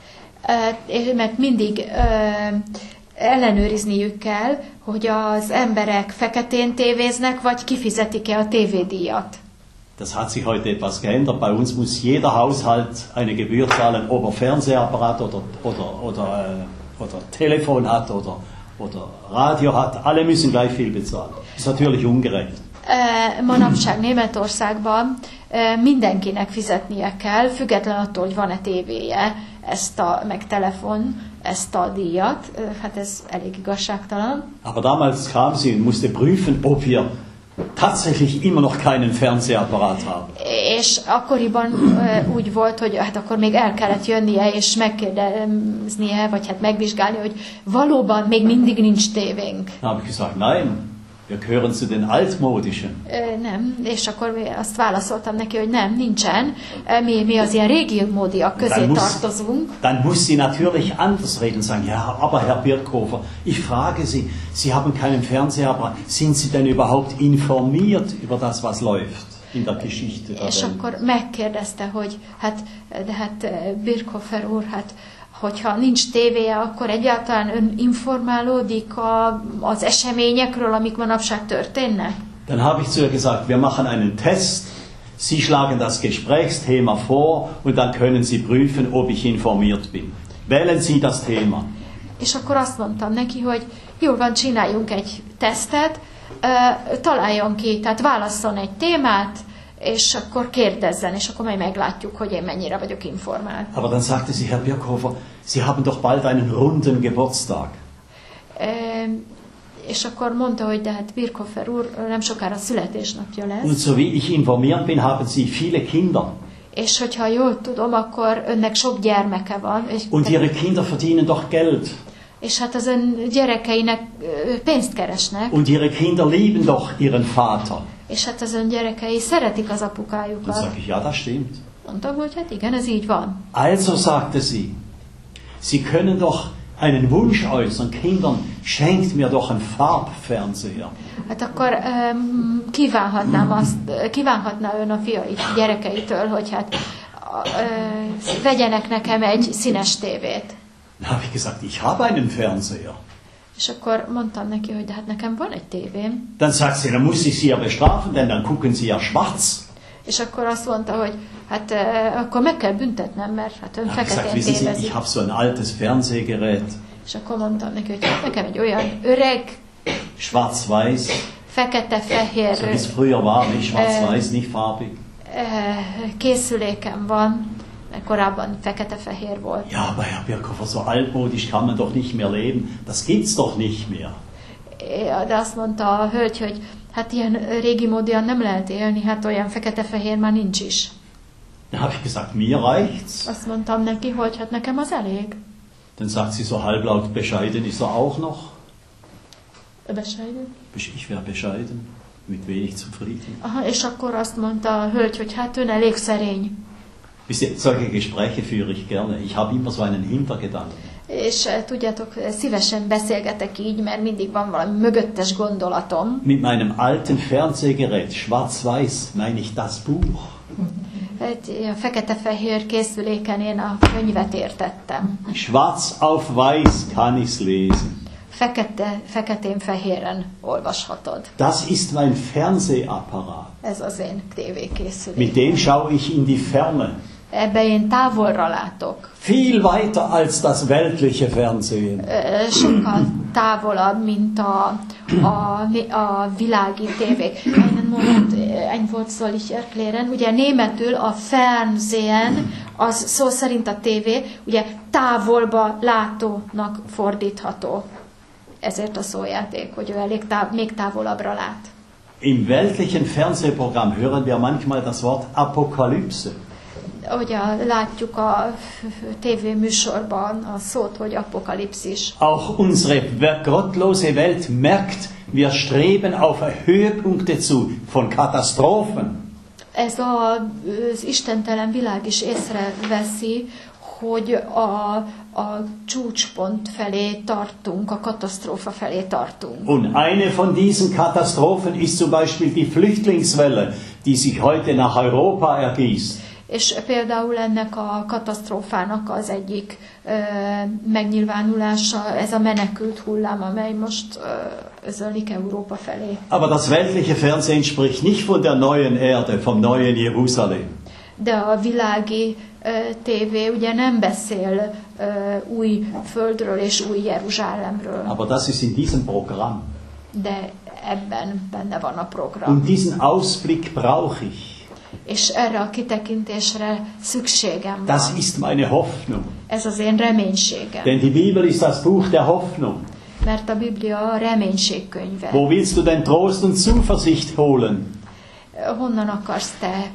mert mindig ellenőrizniük kell, hogy az emberek feketén tévéznek, vagy kifizetik-e a tévédíjat. Das hat sich heute etwas geändert. Bei uns muss jeder Haushalt eine Gebühr zahlen, ob er Fernsehapparat oder Telefon hat oder Radio hat. Alle müssen gleich viel bezahlen. Das ist natürlich ungerecht. Manapság Németországban mindenkinek fizetnie kell, független attól, hogy van-e tévéje, meg telefon, ezt a díjat. Hát ez elég igazságtalan. Aber damals kam sie und musste prüfen, ob wir tatsächlich immer noch keinen Fernsehapparat haben. És akkoriban úgy volt, hogy hát akkor még el kellett jönnie és megkérdeznie, vagy hát megvizsgálni, hogy valóban még mindig nincs tévénk. Da habe ich gesagt, nein, wir gehören zu den altmodischen. Nem, és akkor azt válaszoltam neki, hogy nem, nincsen. Mi az ilyen régi módiak közé tartozunk. Dann muss sie natürlich anders reden und sagen, ja, aber Herr Birkhofer, ich frage Sie, Sie haben keinen Fernseher, sind Sie denn überhaupt informiert über das, was läuft in der Geschichte der És Welt? akkor megkérdezte, hogy Birkhofer úr, hogyha nincs tévéje, akkor egyáltalán ön informálódik az eseményekről, amik manapság történnek? Dann habe ich zu ihr gesagt, wir machen einen Test, Sie schlagen das Gesprächsthema vor und dann können Sie prüfen, ob ich informiert bin. Wählen Sie das Thema. És akkor azt mondtam neki, hogy jól van, csináljunk egy tesztet, találjon ki, tehát válasszon egy témát, és akkor kérdezzen, és akkor majd meglátjuk, hogy én mennyire vagyok informált. Aber dann sagte sie, Herr Birkhofer, Sie haben doch bald einen runden Geburtstag. És akkor mondta, hogy de hát Birkhofer úr nem sokára születésnapja Und lesz. so wie ich informiert bin, haben Sie viele Kinder. És hogyha jól tudom, akkor önnek sok gyermeke van. Und Ihre Kinder verdienen doch Geld. És hát az ön gyerekeinek pénzt keresnek. Und Ihre Kinder lieben doch Ihren Vater. És hát az ön gyerekei szeretik az Dann apukájukat. sage ich, ja, das stimmt. Mondtam, hogy hát igen, ez így van. Also sagte sie, Sie können doch einen Wunsch äußern, Kindern, schenkt mir doch einen Farbfernseher. Hát akkor kívánhatná ön a gyerekeitől, hogy hát vegyenek nekem egy színes tévét. Dann habe ich gesagt, ich habe einen Fernseher. És akkor mondtam neki, hogy de hát nekem van egy tévém. Dann sagt sie, dann muss ich Sie ja bestrafen, denn dann gucken Sie ja schwarz. És akkor azt mondta, hogy hát akkor meg kell büntetnem, mert hát ön feketén wissen Sie, tévezik. ich habe so ein altes Fernsehgerät, És akkor mondtam neki, hogy hát nekem egy olyan öreg, schwarz-weiß, fekete-fehér so wie es früher war, nicht schwarz-weiß, nicht farbig. készülékem van, mert korábban fekete-fehér volt. Ja, aber Herr Birkhofer, so altmodisch kann man doch nicht mehr leben. Das gibt's doch nicht mehr. De azt mondta a hölgy, hogy hát ilyen régi módian nem lehet élni, hát olyan fekete-fehér már nincs is. Dann habe ich gesagt, mir reicht's. Azt mondtam neki, hogy hát nekem az elég. Dann sagt sie so halblaut, bescheiden ist er auch noch. Bescheiden? Ich wäre bescheiden, mit wenig zufrieden. Aha, és akkor azt mondta a hölgy, hogy hát ön elég szerény. Wisst ihr, solche Gespräche führe ich gerne. Ich habe immer so einen Hintergedanken. És tudjátok, szívesen beszélgetek így, mert mindig van valami mögöttes gondolatom. Mit meinem alten Fernsehgerät, schwarz-weiß, meine ich das Buch. A fekete-fehér készüléken én a könyvet értettem. Schwarz auf weiß kann ich's lesen. Feketén-fehéren olvashatod. Das ist mein Fernsehapparat. Ez az én tévékészülék. Mit dem schaue ich in die Ferne. Ebbe én távolra látok. Viel weiter als das weltliche Fernsehen. Sokkal távolabb, mint a világi tévék. Ein Wort soll ich erklären. Ugye németül a Fernsehen, az szó szerint a tévé, ugye távolba látónak fordítható. Ezért a szójáték, hogy ő elég még távolabbra lát. Im weltlichen Fernsehprogramm hören wir manchmal das Wort Apokalypse. Ugye látjuk a tévéműsorban a szót, hogy apokalipszis. Auch unsere gottlose Welt merkt, wir streben auf Höhepunkte zu von Katastrophen. Ez az istentelen világ is észreveszi, hogy a csúcspont felé tartunk, a katasztrófa felé tartunk. Und eine von diesen Katastrophen ist zum Beispiel die Flüchtlingswelle, die sich heute nach Europa ergießt. És például ennek a katasztrófának az egyik megnyilvánulása, ez a menekült hullám, amely most özönlik Európa felé. Aber das weltliche Fernsehen spricht nicht von der neuen Erde, vom neuen Jerusalem. De a világi tévé ugye nem beszél új földről és új Jeruzsálemről. Aber das ist in diesem Programm. De ebben benne van a program. Und diesen Ausblick brauche ich. És erre a kitekintésre szükségem van. Das ist meine Hoffnung. Ez az én reménységem. Denn die Bibel ist das Buch der Hoffnung. Mert a Biblia a reménység könyve. Wo willst du denn Trost und Zuversicht holen? Honnan akarsz te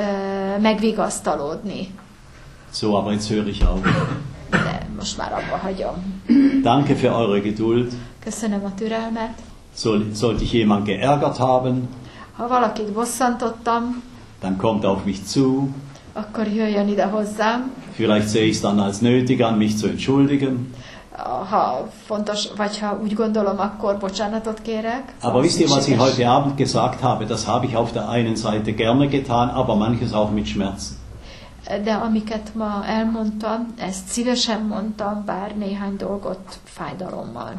megvigasztalódni? So, aber jetzt höre ich auf. De most már abba hagyom. Danke für eure Geduld. Köszönöm a türelmet. Sollte ich jemand geärgert haben, Ha valakit bosszantottam, dann kommt auf mich zu. akkor jöjjön ide hozzám. Vielleicht sehe ich es dann als nötig an, mich zu entschuldigen. Ha fontos, vagy ha úgy gondolom, akkor bocsánatot kérek. Aber wisst ihr, was ich heute Abend gesagt habe? Das habe ich auf der einen Seite gerne getan, aber manches auch mit Schmerzen. De amiket ma elmondtam, ezt szívesen mondtam, bár néhány dolgot fájdalommal.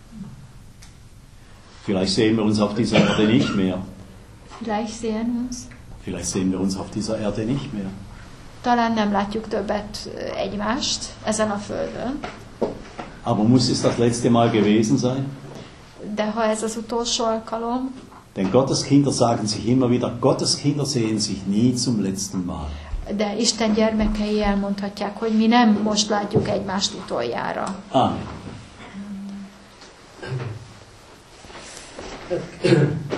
Vielleicht sehen wir uns auf dieser Erde nicht mehr. Vielleicht sehen uns. Vielleicht sehen wir uns auf dieser Erde nicht mehr. Talán nem látjuk többet egymást ezen a földön. Aber muss es das letzte Mal gewesen sein? De ha ez az utolsó alkalom, Denn Gottes Kinder sagen sich immer wieder, Gottes Kinder sehen sich nie zum letzten Mal. de Isten gyermekei elmondhatják, hogy mi nem most látjuk egymást utoljára. Amen.